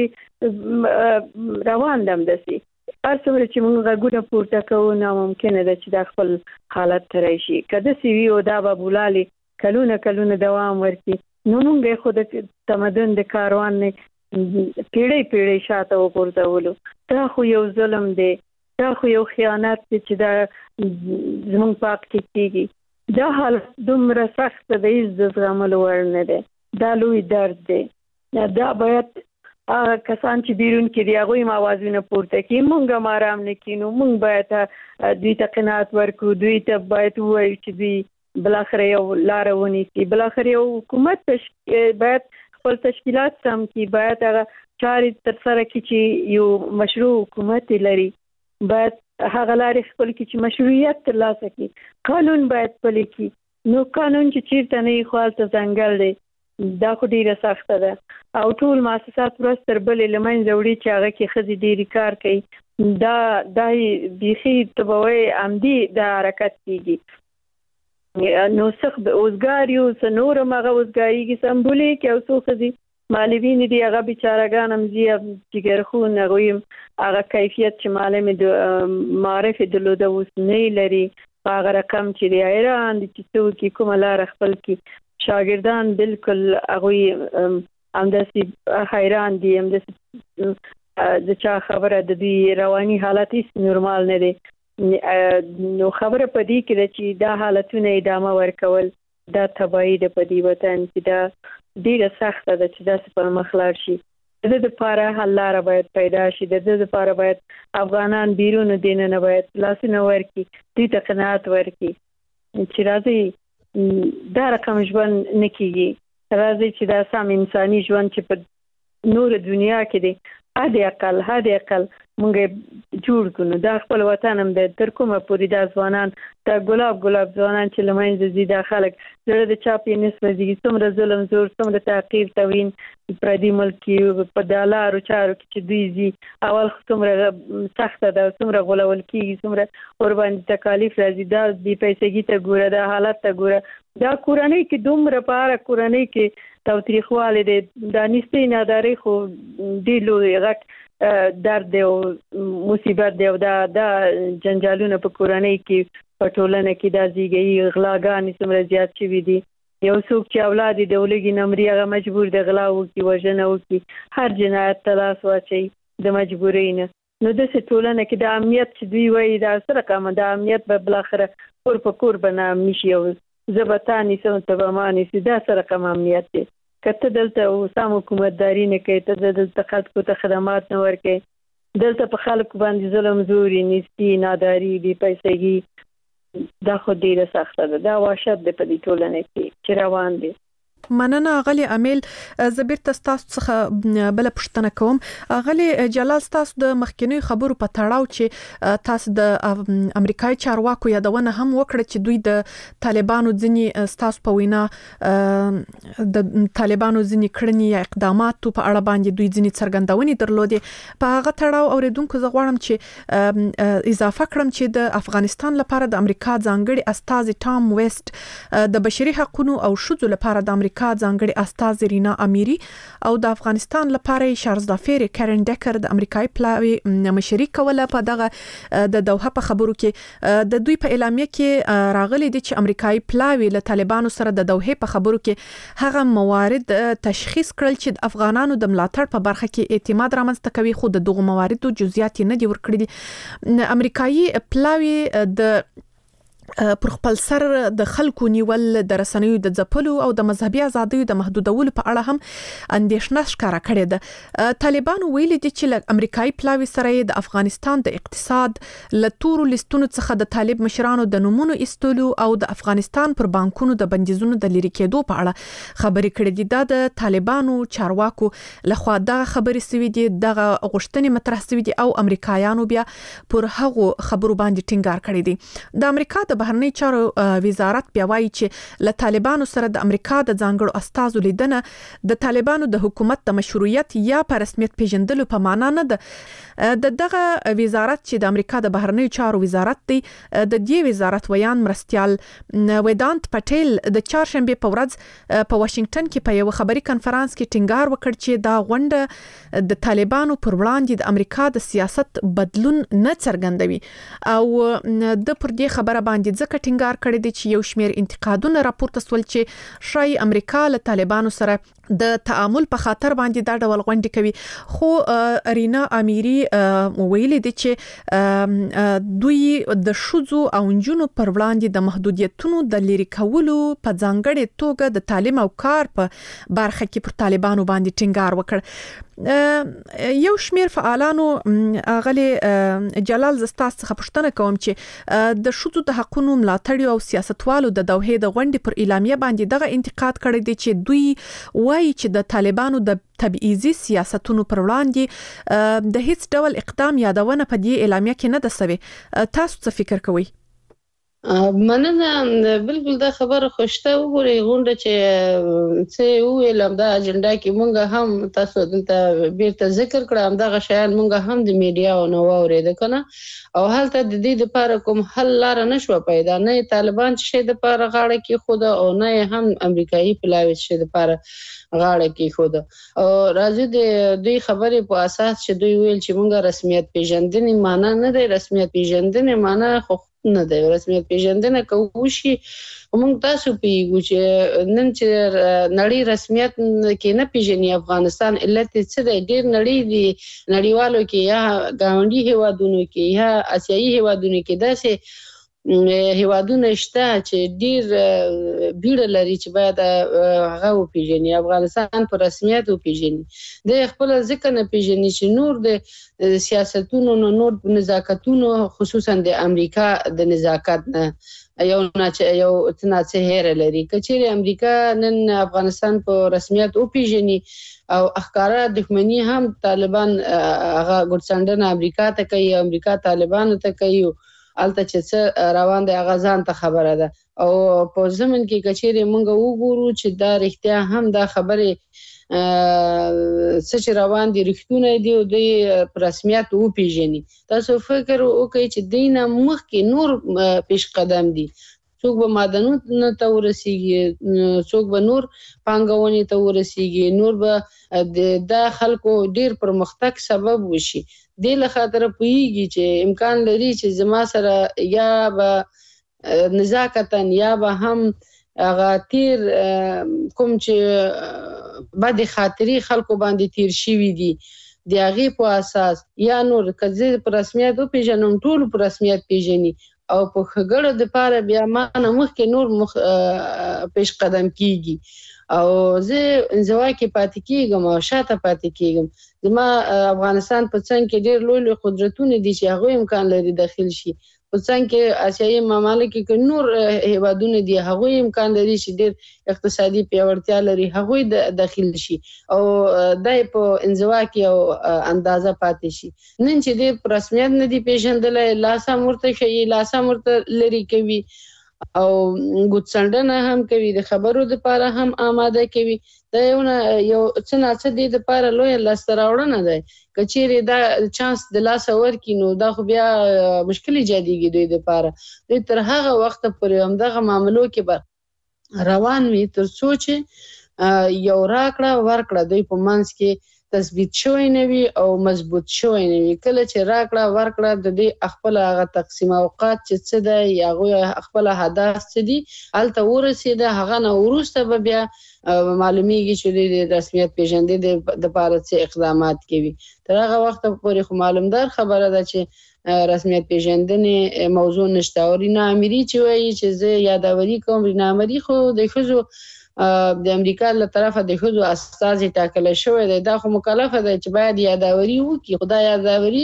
چې روان دم دسي. هر څومره چې موږ غږونه پورته کوو ناممکنه ده چې دا خپل حالت ته راشي. که داسې وي او دا به بولالې کلونه کلونه دوام ورکړي، نو موږ خو د تمدن د کاروان نه پیړۍ پیړۍ شاته وګرځولو. دا خو یو ظلم دی، دا خو یو خیانت دی چې دا زموږ په حق کې کېږي. دا حالت دومره سخت دی، هیڅ د زغملو وړ نه دی، دا لوی درد دی. دا باید هغه کسان چې بیرون کې دي هغوی هم اوازونه پورته کړي، موږ هم آرام نه کینو، موږ باید دوی ته قناعت ورکړو، دوی ته باید ووایو چې دوی بالاخره یو لاره ونیسي، بالاخره یو حکومت باید خپل تشکیلات سم کړي، باید هغه چارې ترسره کړي چې یو مشروع حکومت لري، باید هغه لارې خپل کړي چې مشروعیت ترلاسه کړي، قانون باید پلی کړي. نو قانون چې چیرته نه وي خو هلته ځنګل دی، دا خو ډیره سخته ده. او ټول مؤسسات ورځ تر بلې له منځه وړي چې هغه کې ښځې ډېرې کار کوي. دا دا بیخي ته به وایي عمدي دا حرکت کېږي. نو څه اوزګار یو، څه نور هم هغه اوزګارېږي، سمبولیک یو څو ښځې معلمین دي هغه بیچارهګان هم ځي جګرخون، هغوی هم هغه کیفیت چې معلم د معرف درلوده اوس نه لري په هغه رقم چې دی. حیران دي چې څه وکړي، کومه لاره خپل کړي. شاګردان بالکل هغوی همداسې حیران دي، همداسې د چا خبره د دوی رواني حالت هیڅ نورمال نه دی. نو خبره په دې کې ده چې دا حالتونه ادامه ورکول دا تباهي ده په دې وطن کې، دا ډیره سخته ده چې داسې پر مخ لاړ شي. د دې لپاره حل لاره باید پیدا شي، د دې لپاره باید افغانان بیرون دینه باید لاسونه ورکړي، دوی ته قناعت ورکړي چې راځي دا رقم ژوند نه کېږي، راځي چې دا سم انساني ژوند چې په نور دنیا کې دی حد اقل حد اقل مونږ جوړ کړو. دا خپل وطن هم د تر کومه پورې دا ځوانان دا ګلاب ګلاب ځوانان چې له منځه ځي، دا خلک زړه د چا پې نه سوځي، څومره ظلم زور، څومره تعقیب توهین پردي ملک کې په دا لارو چارو کې چې دوی ځي. اول خو څومره سخته ده، څومره غولول کېږي، څومره ورباندې تکالیف راځي. دا بې پیسګي ته ګوره، دا حالت ته ګوره، دا کورنۍ کې دومره په هره کورنۍ کې تاوتریخوالی دی. دا نیستۍ نادارۍ خو ډېر لوی غټ درد دی او مصیبت دی، او دا دا جنجالونه په کورنۍ کې په ټولنه کې دا زیږوي. غلاګانې څومره زیات شوي دي. یو څوک چې اولاد یې د ولږې نه مري هغه مجبور دی غلا وکړي، وژنه وکړي، هر جنایت ته لاس واچوي د مجبورۍ نه. نو داسې ټولنه کې د امنیت چې دوی وایي دا څه رقمه، دا امنیت به بالاخره کور په کور به نامني شي او زه به تا نیسم ته به ما نیسي. دا څه رقم امنیت دی؟ که ته دلته سم حکومتداري نه کوې، ته دلته خلکو ته خدمات نه ورکوې، دلته په خلکو باندې ظلم زوري، نیستي، ناداري، بې پیسګي، دا خو ډیره سخته ده. دا وحشت د په دې ټولنه کې چې روان دي. مننه غلي امیل. زبیر تاسو څخه بل پښتنه کوم. غلي جلال تاسو د مخکینی خبرو په تړاو چې تاسو د امریکای چارواکو یادونه هم وکړه چې دوی د طالبانو ځنی تاسو په وینا د طالبانو ځنی کړنی یا اقدامات په اړه باندې دوی ځنی څرګندونې درلودې. په هغه تړاو اوریدونکو زه غواړم چې اضافه کړم چې د افغانستان لپاره د امریکا ځانګړي استازي ټام ویست د بشري حقوقو او شذو لپاره د امریکا ځانګړي استازي رینا امیری او د افغانستان لپاره شارز دافیر کارن ډکر د امریکای پلاوی مشري کوله. په دغه د دوحه په خبرو کې د دوی په اعلامیه کې راغلي دي چې امریکای پلاوی له طالبانو سره د دوحه په خبرو کې هغه موارد تشخیص کړل چې د افغانانو د ملاتړ په برخه کې اعتماد رامنځته کوي، خو د دغه مواردو جزئیات نه دي ورکړي. امریکایي پلاوی د پر خپل سر د خلکو نیول د رسنیو د ځپلو او د مذهبي ازادیو د محدودولو په اړه هم اندېښنه ښکاره کړې ده. طالبانو ویلي دي چې له امریکایي پلاوي سره د افغانستان د اقتصاد له تورو لیستونو څخه د طالب مشرانو د نمونو ایستلو او د افغانستان پر بانکونو د بندیزونو د لری کېدو په اړه خبرې کړې دي. دا د طالبانو چارواکو لخوا د خبرې سوي دي، دغه غوښتنې مطرح سوي دي او امریکایانو بیا پر هغو خبرو باندې ټینګار کړی دی. د امریکا د بهرنی چارو وزارت بیا وایي چې له طالبانو سره د امریکا د ځانګړو استازو لیدنه د طالبانو د حکومت د مشروعیت یا په رسمیت پیژندلو په معنا نه ده. د دغه وزارت چې د امریکا د بهرنی چارو وزارت دی، د دې وزارت ویان مرستيال ویدانت پټیل د چهارشنبه په ورځ په واشنگټن کې په یو خبري کانفرنس کې ټینګار وکړ چې دا غونډه د طالبانو پر وړاندې د امریکا د سیاست بدلون نه څرګندوي او د پر دې خبره باندې ځکه ټینګار کړی دی چې یو شمېر انتقادونه راپورته سول چې شای امریکا له طالبانو سره د تعامل په خاطر باندې دا ډول غونډې کوي. خو رینا امیری ویلي دي چې دوی د شذو او نجونو پر وړاندې د محدودیتونو د لری کولو په ځانګړي توګه د تعلیم او کار په برخه کې پر طالبانو باندې ټینګار وکړ. یو شمېر فعالانو غلي جلال زستاس څخه پوښتنه کوم چې د شذو د حقوقو ملاتړ او سیاستوالو د دوحه د غونډې پر اعلامیه باندې دغه انتقاد کړی دی چې دوی وایي چې د طالبانو د تبعیضي سیاستونو پر وړاندې د هیڅ ډول اقدام یادونه په دې اعلامیه کې نه ده سوي. تاسو څه فکر کوئ؟ مننه. بالکل دا خبره خوشته وګورئ. غونډه چې څه ویل دا اجنډا کې مونږ هم تاسو دلته بیرته ذکر کړم، دا غشیان مونږ هم د میډیا او نو اورید کنه او هلته د دې لپاره کوم حل لار نشو پیدا. نه طالبان چې د لپاره غاړه کې خود او نه هم امریکایي پلاوی چې د لپاره غاړه کې خود او راځي د دوی خبرې په اساس چې دوی ویل چې مونږ رسمیت پیژندنې معنا نه دی. رسمیت پیژندنې معنا خو نه دی. رسمیت پیژندنه کوشي موږ تاسو پیږو چې نن چې نړۍ رسمیت کې نه پیژني افغانستان علت څه دی. ډیر نړۍ دی نړیوالو کې یا ګاونډي هیوادونو کې یا آسیایي هیوادونو کې داسې هیوادونه شته چې ډیر بیړه لري چې باید هغه وپیژني، افغانستان په رسمیت وپیژني. د خپل ځکه نه پیژني چې نور د سیاستونو نو نور نزاکتونو خصوصا د امریکا د نزاکت نه یو نه یو څه هیر لري. کچېره امریکا نن افغانستان په رسمیت وپیژني او اخکارا دښمنی هم طالبان هغه ګډسندنه امریکا ته کوي، امریکا طالبان ته کوي. الته چې روان دی هغه ځان ته خبره ده او په زمن کې کچېره مونږ وګورو چې دا رښتیا هم دا خبره څه روان دي رښتونه دي او د رسمیت او پیژني. تاسو فکر وکړئ چې دینه مخکې نور پیش قدم دي. څوک به معدنونو ته ورسیږي، څوک به نور پانګونې ته ورسیږي، نور به د خلکو ډیر پرمختګ سبب وشي. دې له خاطر پوهیږي چې امکان لري چې زما سره یا به نزاکتن یا به هم هغه تیر کوم چې بعد خاطري خلکو باندې تیر شوي دي د هغې په اساس یا نور کزه په رسمیت وپیژنم ټول په رسمیت پیژني او په خګړه د پاره بیا ما نه مخکې نور مخ پیش قدم کیږي او زه انزوا کې پاتې کیږم او شاته پاتې کیږم. زما افغانستان په څنګ کې ډېر لوی لوی قدرتونه دي چې هغه امکان لري داخل شي په څنګه کې آسیایي ممالک کې نور هیوادونه دي هغه امکان لري چې ډېر اقتصادي پیاوړتیا لري هغه د داخل شي او دای په انزوا کې او اندازه پاتې شي. نن چې د رسمیت نه دی پیژندلای لاسه مرته شي لاسه مرته لري کوي او ګوتڅنډنه هم کوي د خبرو لپاره هم آماده کوي. دا یو یو څه نه څه د لپاره لوی لاستراوړنه ده. کچېره دا چانس د لاس ورکی نو دا خو بیا مشکل ایجادېږي دوی لپاره. دوی تر هغه وخت پورې هم دغه معاملو کې به روان وي تر څو چې یو راکړه ورکړه دوی په منځ کې تثبیت شوی نه وي او مضبوط شوی نه وي. کله چې راکړه ورکړه د دې خپل هغه تقسیم اوقات چې څه دی یا هغه خپل هدف څه دي هلته ورسېده هغه نه وروسته به بیا معلومیږي چې د رسمیت پیژندنې د لپاره څه اقدامات کوي. تر هغه وخت پورې خو معلومدار خبره ده چې رسمیت پیژندنې موضوع نشته. او رینا اميري چې وایي چې زه یاداوري کوم رینا اميري خو د ښځو د امریکا له طرفه د ښځو استازي ټاکل شوی دی. دا خو مکلفه ده چې باید یاداوري وکړي. خو دا یاداوري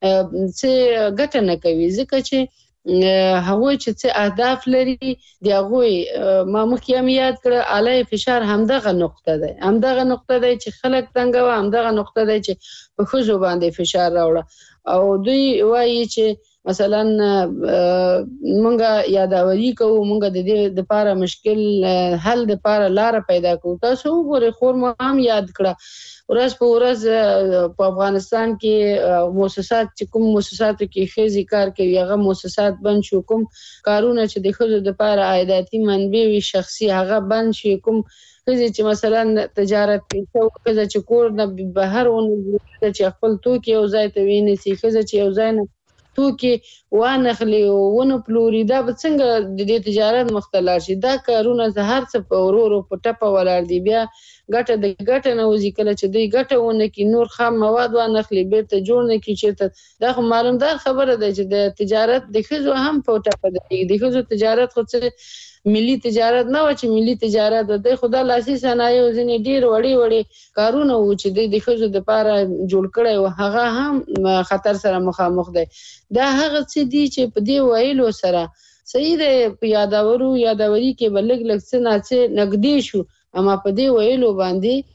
څه ګټه نه کوي ځکه چې هغوی چې څه اهداف لري د هغوی ما مخکې هم یاد کړه اعلی فشار همدغه نقطه ده همدغه نقطه ده چې خلک تنګوه همدغه نقطه ده چې په ښځو باندې فشار راوړه. او دوی وایي چې مثلا مونږه یاداوري کوو مونږه د دې لپاره مشکل حل لپاره لار پیدا کوو. تاسو وګورئ خور مو هم یاد کړه ورځ په ورځ په افغانستان کې مؤسسات چې کوم مؤسساتو کې ښځې کار کوي هغه مؤسسات بند شو. کوم کارونه چې د ښځو لپاره عایداتي منبع وي شخصي هغه بند شي. کوم ښځې چې مثلا تجارت کوي ښځه چې کور نه بهر ونه چې خپل توکي یو ځای ته وینسي ښځه چې یو ځای نه توکي وانخلي او ونه پلوري دا به څنګه د دې تجارت مختلف شي. دا کارونه زه هر څه په ورورو په ټپه ولاړ دي. بیا ګټه د ګټه نه وځي کله چې دوی ګټه ونه کړي نور خام مواد وانخلي بیرته جوړ نه کړي چېرته. دا خو معلومدار خبره ده چې د تجارت د ښځو هم په ټپه ده. د ښځو تجارت خو څه ملي تجارت نه و چې ملي تجارت د خدا لاسي صنایع ځینې ډېر وړي وړي کارونه وو چې د ښځو لپاره جوړ کړی و هغه هم خطر سره مخامخ دی. دا هغه څه دي چې په دې ویلو سره صحیح دی په یاداورو یاداوري کې به لږ لږ څه نه څه نږدې شو اما په دې ویلو باندې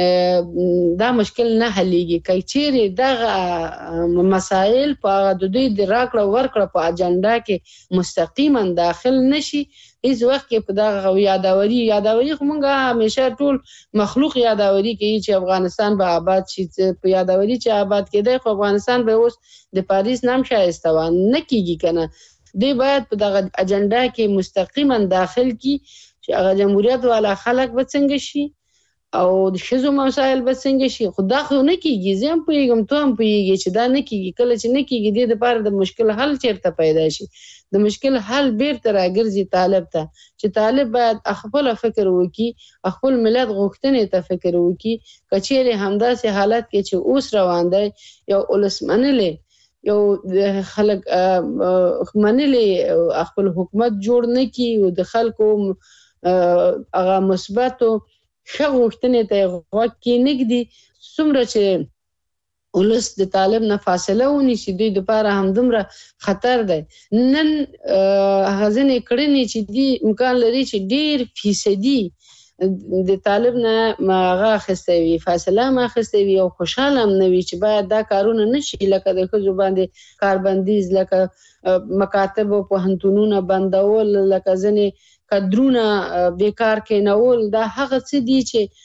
دا مشکل نه حلیږي. که چیرې دغه مسایل په د دوی د راکړه ورکړه په اجنډا کې مستقیما داخل نشي هیڅ وخت کې په دغه یاداوري یاداوري خو مونږه همیشه ټول مخلوق یاداوري کوي چې افغانستان به آباد شي. په یاداوري چې آباد کېدی خو افغانستان به اوس د پاریس نام شایسته و نه کېږي کنه. دی باید په دغه اجنډا کې مستقیما داخل کی چې هغه جمهوریت والا خلک به څنګه شي او د ښځو مسایل به څنګه شي. خو دا خو نه کېږي. زه هم پوهېږم ته هم پوهېږي چې دا نه کېږي. کله چې نه کېږي دې دپاره د مشکل حل چېرته پیدا شي. د مشکل حل بیرته راګرځي طالب ته چې طالب باید خپله فکر وکړي خپل ملت غوښتنې ته فکر وکړي. که چېرې همداسې حالت کې چې اوس روان دی یو اولس منلی یو خلک منلی خپل حکومت جوړ نه کړي او د خلکو هغه مثبتو ښه غوښتنې ته غوږ کېنږدي څومره چې ولس د طالب نه فاصله ونیسي دوی دپاره همدومره خطر دی. نن هغه ځینې کړنې چې دي امکان لري چې ډېر فیصدي د طالب نه هغه اخیستی وي فاصله هم اخیستی وي او خوشحاله هم نه وي چې باید دا کارونه نه شي لکه د ښځو باندې کاربندیز لکه مکاتب او پوهنتونونه بندول لکه ځینې کدرونه بیکار کېنول. دا هغه څه دي چې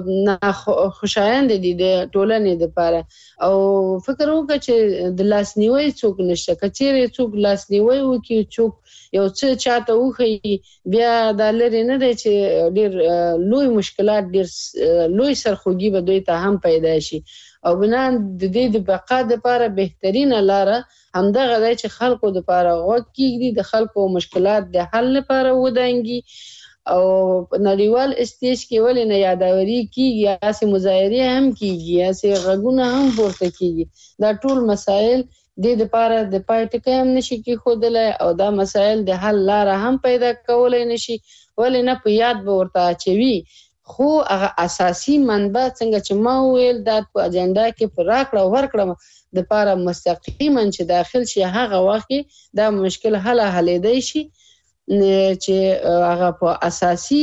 خوشایند دي د ټولنې لپاره. او فکر وکړه چې د لاسنیوي څوک نشته. که چېرې څوک لاسنیوي وکړي څوک یو څه چاته وښیي بیا دا لرې نه دی چې ډېر لوی مشکلات ډېر لوی سرخوږي به دوی ته هم پیدا شي. او بنان د دې د بقا لپاره بهترینه لاره همدغه دی چې خلکو لپاره غوږ کېږدي د خلکو مشکلات د حل لپاره ودانګي. او نړیوال استیج کې ولې نه یاداوري کېږي هسې مظاهرې هم کېږي هسې غږونه هم پورته کېږي. دا ټول مسایل دې دپاره د پای ټکی هم نشي کېښودلی او دا مسایل د حل لاره هم پیدا کولی نشي. ولې نه په یاد به ورته اچوي خو هغه اساسي منبع څنګه چې ما ویل دا په اجنډا کې پر راکړه ورکړه د لپاره مستقیما چې داخل شي هغه وخت دا مشکل حل حلېدای شي چې هغه په اساسي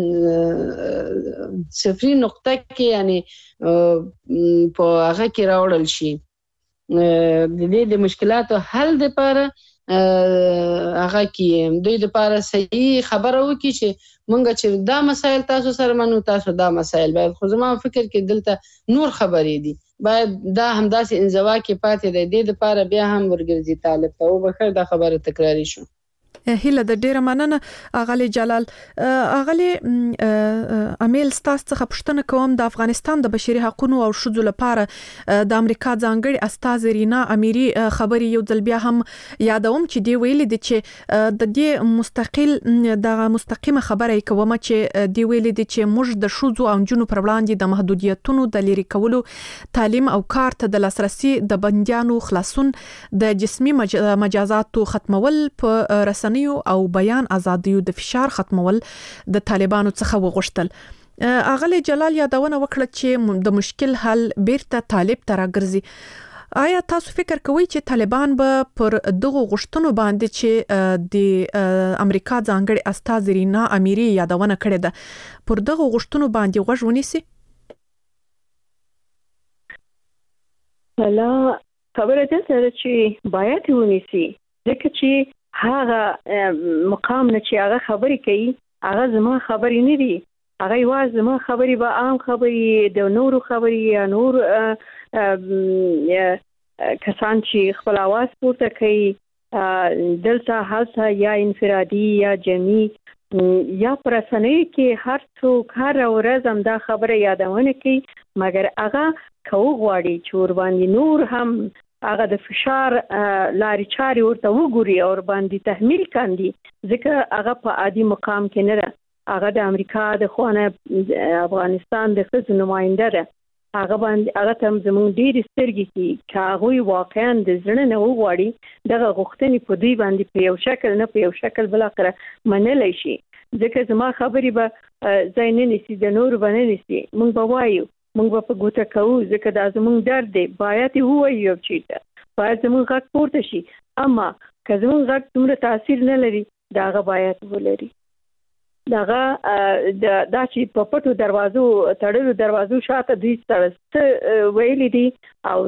صفري نقطه کې یعنی په هغه کې راوړل شي د دې د مشکلاتو حل لپاره هغه کې دوی لپاره صحیح خبره وکړي چې مونږ چې دا مسایل تاسو سره منو تاسو دا مسایل باید خو زما فکر کې دلته نور خبرې دي باید دا همداسې انزوا کې پاتې دی د دې لپاره بیا هم ورګرځي طالب ته او بخیر دا خبره تکراری شو هیله د ډیره مننه اغلی جلال اغلی امیل ستاسو څخه پوښتنه کوم د افغانستان د بشري حقوقو او شذو لپاره د امریکا ځانګړي استاذ رینا اميري خبري یو ځل بیا هم یادوم چې دی ویلي دي چې د دې مستقل د مستقیمه خبره کوم چې دی ویلي دي چې موږ د شذو او جنو پر وړاندې د محدودیتونو د لری کولو تعلیم او کار ته د لاسرسي د بنديانو خلاصون د جسمي مجازاتو ختمول په رسنۍ او بیان ازادیو د فشار ختمول د طالبانو څخه وغوښتل اغلی جلال یادونه وکړه چې د مشکل حل بیرته طالب ته راګرځي آیا تاسو فکر کوئ چې طالبان به پر دغه غوښتنو باندې چې د امریکا ځانګړي استاذ رینا اميري یادونه کړې ده پر دغه غوښتنو باندې غوږ ونیسي لا خبره ده چې باید ونیسي ځکه چې هغه مقام نه چې هغه خبرې کوي هغه زما خبرې نه دي هغه یوازې زما خبرې به عام خبرې د نورو خبرې یا نور کسان چې خپل आवाज پورته کوي دلته هلته یا انفرادي یا جمعي یا پرسنۍ کې هر څوک هر ورځ هم دا خبره یادونه کوي مګر هغه کو غواړي چې ور باندې نور هم هغه د فشار لاري چاري ورته وګوري او باندې تحمیل کاندي ځکه هغه په عادي مقام کې نه ده هغه د امریکا د خوانه افغانستان د خصوصي نماینده ده هغه باندې هغه تم زموږ ډېر سترګې کې هغه واقعا د زړه نه وغواړي دغه غوښتنې په دوی باندې په یو شکل نه په یو شکل بل اخره منلای شي ځکه زما خبرې به ځای نه نسی د نور باندې نسی موږ به وایو موږ په ګوته کوو ځکه دا زموږ درد دی باید وایو چې باید زموږ غږ پورته شي اما که زموږ غږ څومره تاثیر نه لري دا غو باید ولري داغه دا چې په پټو دروازو تړلو دروازو شاته دوی ستاسو ویلي دي او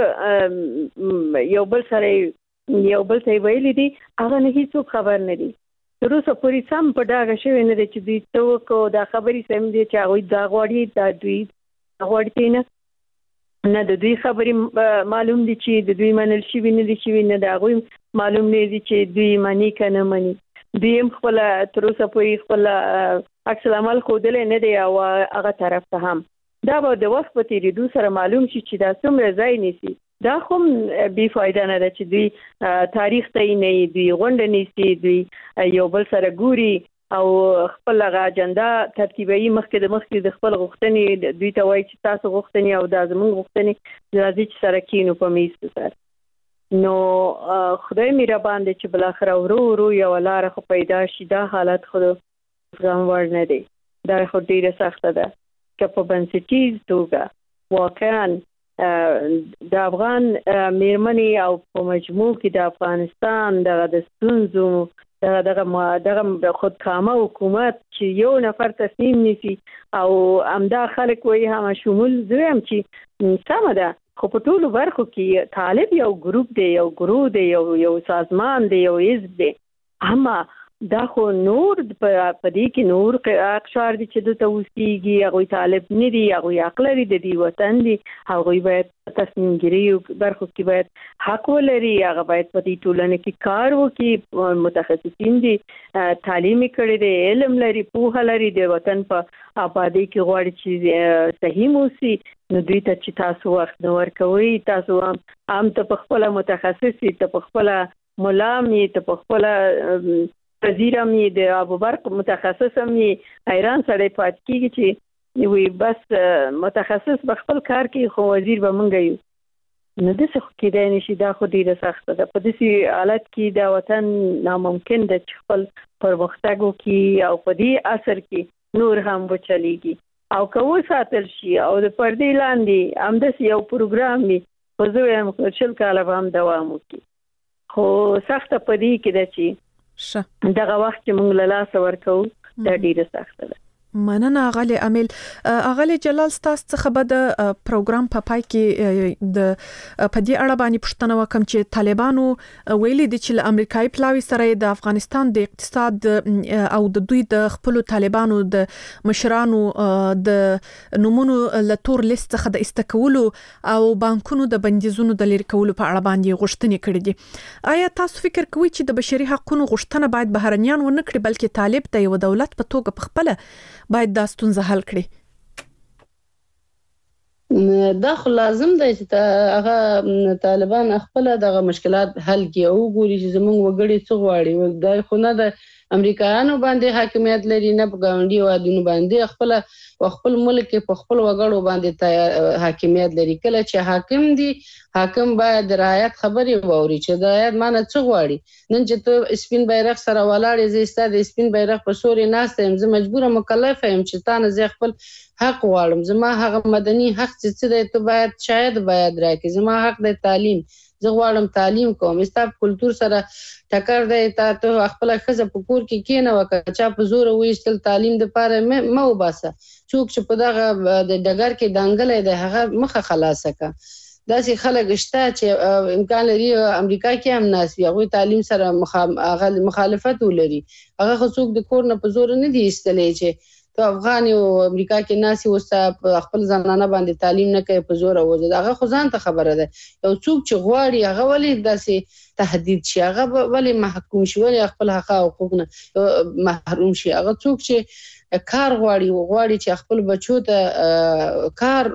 ته یو بل سره یو بل څه ویلي دي هغه نه هیڅ خبر نه دي تر اوسه پورې سم په داغه شوی نه دي چې دوی ته کو دا خبرې سم دي چې هغه دا غواړي دا دوی غواړي نه نه د دوی خبرې معلوم دي چې د دوی منل شي نه دي چې نه دا غوي معلوم نه دي چې دوی مانی کنه مانی دوی خپل تر اوسه پورې خپل عکس العمل خودل نه دی او هغه طرف ته هم دا به د وخت په تیریدو سره معلوم شي چې دا څومره ځای نیسي دا هم بي فائدہ نه ده چې دوی تاریخ ته نه دوی غونډه نیسي دوی یو بل سره ګوري او خپل غا اجنډا ترتیبي مخکې د مخکې د خپل غوښتنې دوی ته وایي چې تاسو غوښتنې او د زموږ غوښتنې راځي چې سره کینو په میز سره نو خدای مهربان دی چې بل اخر ورو ورو یو لار خو پیدا شي دا حالت خو زغم ور نه دی دا خو ډیره سخته ده چې په بنسټیز توګه واقعا د افغان میرمنې او په مجموع کې د افغانستان دغه د ستونزو دغه دغه دغه خودکامه حکومت چې یو نفر تصمیم نیسي او امدا خلک وایي هم شمول زویم چې سم ده خو په ټولو برخو کې طالب یو ګروپ دی یو ګروه دی یو یو سازمان دی یو حزب دی اما دا خو نور په دې کې نور اقشار دي چې د توسيږي هغه طالب نه دي هغه عقل لري د دې وطن دي هغه باید تصمیم ګیری برخو کې باید حق ولري هغه باید په دې ټولنه کې کار وکړي متخصصین دي تعلیم کړي دي علم لري په لري د وطن په آبادی کې غواړي چې صحیح موسی نو دوی ته چې تاسو وخت نور کوي تاسو هم ته په خپل متخصصي ته په خپل ملامي ته په خپل وزیرم یې د ابوبکر متخصصم یې ایران سره پات کیږي چې وی بس متخصص په خپل کار کې خو وزیر به مونږ یو نو د څه کېدای نشي دا خو ډیره سخته ده په دې حالت کې دا وطن ناممکن ده چې خپل پرمختګ وکړي او په دې اثر کې نور هم وچلیږي او که وساتل شي او د پردې لاندې همداسې یو پروګرام وي خو زه وایم شل کاله به هم دوام وکړي خو سخته په دې کې ده چې دغه وخت چې موږ له لاسه ورکوو دا ډېره سخته ده. مننه اغلی امیل. اغلی جلال ستاسو څخه به د پروګرام په پای کې د په دې اړه باندې پوښتنه وکم چې طالبانو ویلي دي چې له امریکایي پلاوي سره د افغانستان د اقتصاد او د دوی د خپل طالبانو د مشرانو د نمونو له تور لیست څخه د استکولو او بانکونو د بندیزونو د لری کولو په اړه باندې غوښتنې کړې دي. آیا تاسو فکر کوئ چې د بشري حقوقو غوښتنه باید بهرنیان ونه کړي بلکې طالب د یو دولت په توګه په خپل باید دا ستونزه حل کړي؟ دا خو لازم دی چې هغه طالبان خپل دغه مشکلات حل کړي او ګوري چې زموږ وګړي څه غواړي. دا خو نه د امریکایانو باندې حاکمیت لري نه په ګاونډي وادونو باندې خپل خپل ملک په خپل وګړو باندې حاکمیت لري. کله چې حاکم دی حاکم باید رعایت خبرې واوري چې د رعایت معنی څه غواړي. نن چې ته سپین بیرغ سره ولاړې زه ستاسو د سپین بیرغ په سوري ناسته يم، زه مجبوره مکلف یم چې تا نه زه خپل حق غواړم. زما هغه مدني حق چې څه دی ته باید شاید باید راکې. زما حق د تعلیم، زه غواړم تعلیم کوم. ستاسو کلچر سره ټکر دی، ته خپل خزه په کور کې کېنه وکړه چا په زور وېستل تعلیم د پاره مې وباسه. څوک چې په دغه د ډګر کې دانګلې ده هغه مخه خلاصه کا. داسې خلک شته چې امکان لري امریکا کې هم ناس وي هغوی تعلیم سره مخالفت ولري. هغه خو څوک د کور نه په زور نه دي ایستلی چې ته افغان او امریکا کې ناس وسه خپل ځانانه باندې تعلیم نه کوي په زور وځي. هغه خو ځان ته خبره ده. یو څوک چې غواړي هغه ولې داسې تهدید شي، هغه ولې محکوم شي، ولې خپل حق او حقوق نه محروم شي. هغه څوک چې کار غواړي غواړي چې خپل بچو ته کار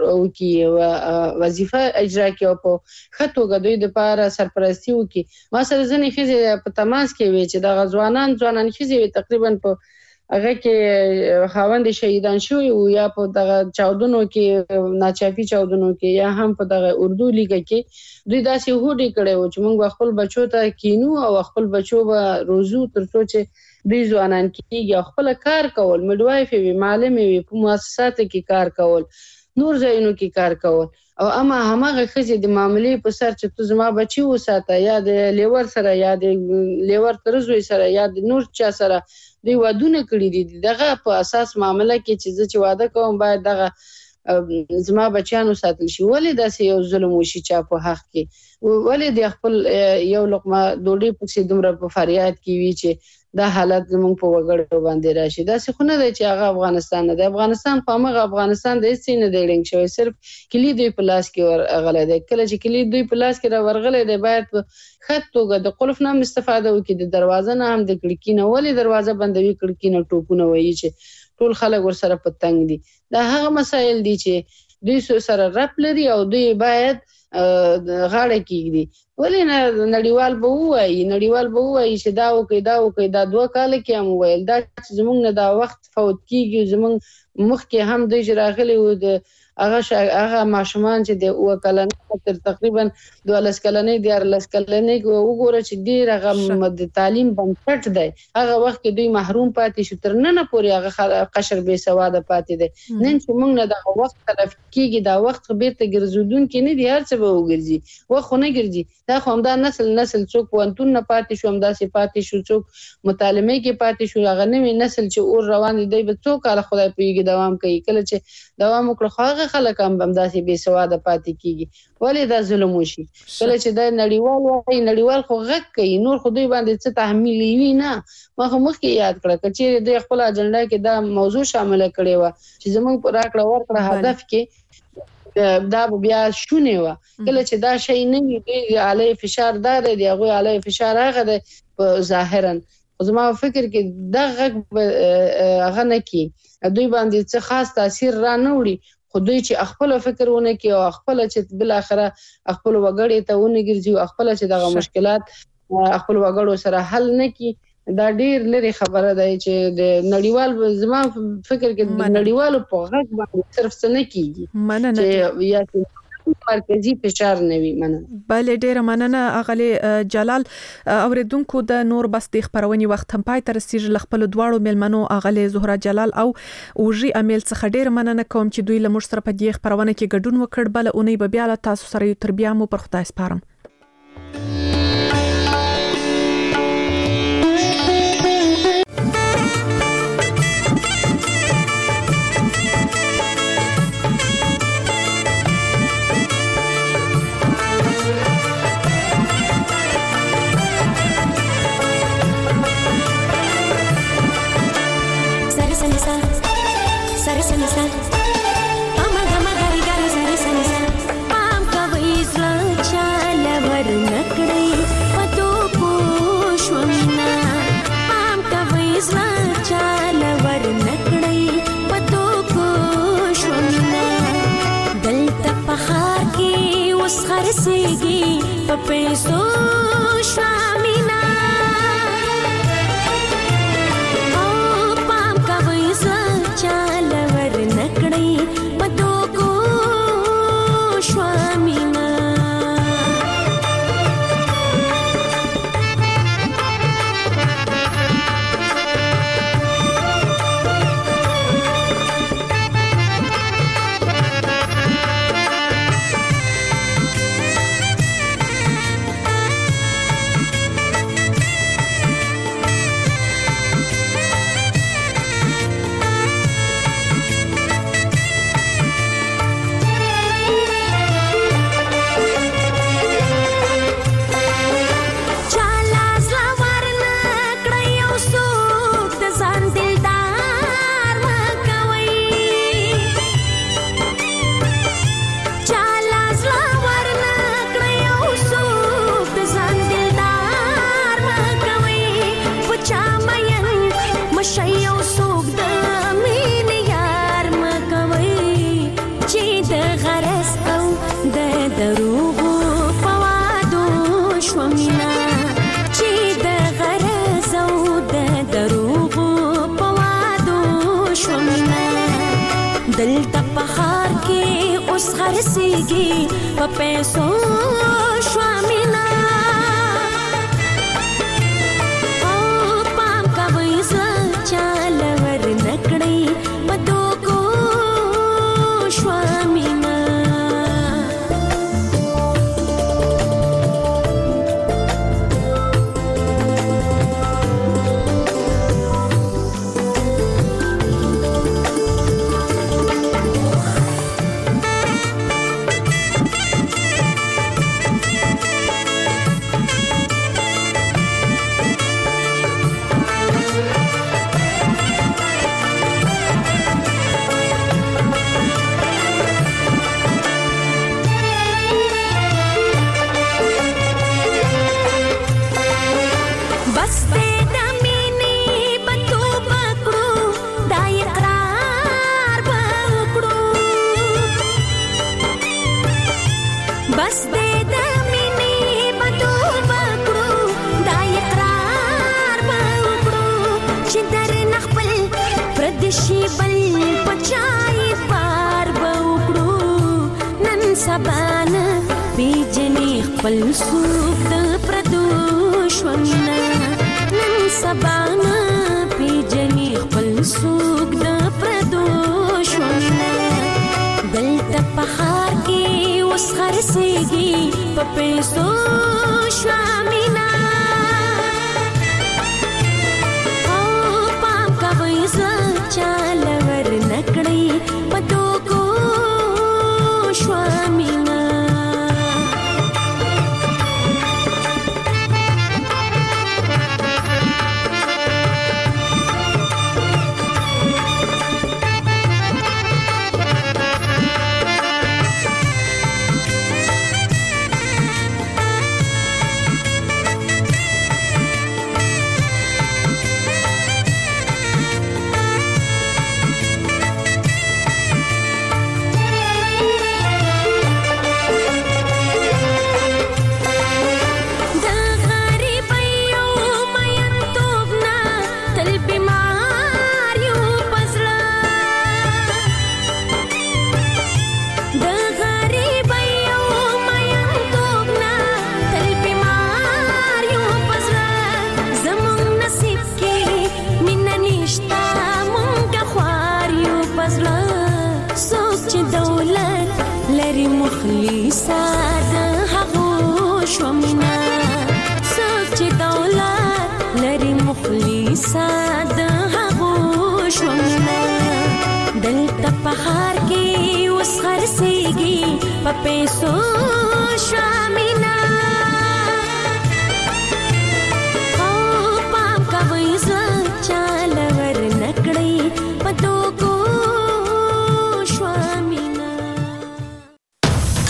وکړي، وظیفه اجرا کړي او په ښه توګه دوی د پاره سرپرستی وکړي. ما سره ځینې ښځې په تماس کې وي چې دغه ځوانان ځوانان ښځې وي تقریبا په هغه کې خاوند شهیدان شوی او یا په دغه چاودنو کې ناچافي چاودنو کې یا هم په دغه اردو لیګ کې دوی داسې هوډي کړي و چې موږ خپل بچو ته کینو او خپل بچو به روزو ترڅو چې دوی ځوانان کېږي او خپل کار کول، میډوایف وي، معلم وي، په مؤسساتو کې کار کول، نور ځایونو کې کار کول. او اما همغه ښځې د معاملې په سر چې تو زما بچي وساته یا د لیور سره یا د لیور ترزوی سره یا د نور چا سره دوی ودونه کړي دي، دغه په اساس معامله کې چې زه چې واده کوم باید دغه زما بچیانو ساتل شي. ولې داسې یو ظلم وشي چا په حق کې؟ ولې د خپل یو لقمه ډوډۍ پسې دومره په فریاد کې وي چې دا حالت زموږ په وګړو باندې راشي؟ داسې خو نه دی چې هغه افغانستان نه دی. افغانستان خو همغه افغانستان دی، هېڅ نه دی ړنګ شوی، صرف کلي دوی په لاس کې ورغلی دی. کله چې کلي دوی په لاس کې راورغلی دی باید په ښه توګه د قلف نه هم استفاده وکړي، د دروازه نه هم، د کړکۍ نه. ولې دروازه بندوي، کړکۍ نه ټوپونه وهي چې ټول خلک ورسره په تنګ دي؟ دا هغه مسایل دي چې دوی سره ربط لري او دوی باید غاړه کېږدي. ولې نه نړیوال به ووایي نړیوال به ووایي چې دا وکړئ دا وکړئ. دا دوه کاله کې هم وویل دا چې زموږ نه دا وخت فوت کېږي. زموږ مخکې هم دوی چې راغلي وو د هغه هغه ماشومان چې د اوه کلنۍ تر تقریبا دولس کلنۍ دیارلس کلنۍ وګوره چې ډېر هغه د تعلیم بنسټ دی. هغه وخت کې دوی محروم پاتې شو، تر ننه پورې هغه قشر بې سواده پاتې دی. نن چې موږ نه دغه وخت تلف کېږي، دا وخت خو بیرته ګرځېدونکی نه دی، هر څه به وګرځي، وخت خو نه ګرځي. دا خو همدا نسل نسل څوک پوهنتون نه پاتې شو، همداسې پاتې شو، څوک مطالعې کې پاتې شو. هغه نوی نسل چې اور روان دی به څو کاله خدای پوهېږي دوام کوي. کله چې دوام وکړه خو هغه خلک هم همداسې بې سواده پاتې کېږي. ولې دا ظلم وشي؟ کله چې دا نړیوال وایي نړیوال خو غږ کوي، نور خو دوی باندې څه تحمیل وي نه. ما خو مخکې یاد کړه که چېرې دوی خپل اجنډا کې دا موضوع شامله کړې وه چې زموږ په راکړه ورکړه هدف کې دا بیا شونې وه. کله چې دا شی نه وي دوی علیه فشار دا دی، د هغوی علیه فشار هغه دی په ظاهرا. خو زما فکر کې دا غږ به هغه نه کي، دوی باندې څه خاص تاثیر را نه وړي. خو دوی چې خپل فکر ونه کوي او خپل چې بل اخره خپل وګړي ته ونه ګرځي او خپل چې دغه مشکلات خپل وګړو سره حل نه کوي، دا ډیر لري خبره ده چې د نړیوال زما فکر کې د نړیوالو په غږ باندې صرف څه نه کیږي. مننه چې یا مرکزی فشار نه وي. مننه. بل ډیر مننه اغلی جلال. اوریدونکو د نور بس د خبرونې وخت هم پای تر سیج خپل دواړو ملمنو اغلی زهره جلال او اوجي امیل څخه ډیر مننه کوم چې دوی له موږ سره په دې خبرونه کې ګډون وکړ. بل اونۍ به بیا له تاسو سره یو تر بیا مو پر خدای سپارم. خرسيږي په پیسو شامینا او پام کوي ځل ور نکړي په دوکو شامینا. دلته په خار کې اوس خرسيږي په پیسو شوامینا او پام کوي ځل ور نکړي په دوکو شوامینا. سبانا پیجنی خپل سوق د پردوش ومینا نن سبانا پیجنی خپل سوق د پردوش ومینا دلته په خار کې اوس خرسيږي په پیسو شوامینا او پام کوي ځل ور نکړي په دوکو شوامینا. لري مخلصه د هغو شومنا سوچ دولت لري مخلصه د هغو شومنا دلته پهار کې اوس خرڅيږي په پیسو شومنا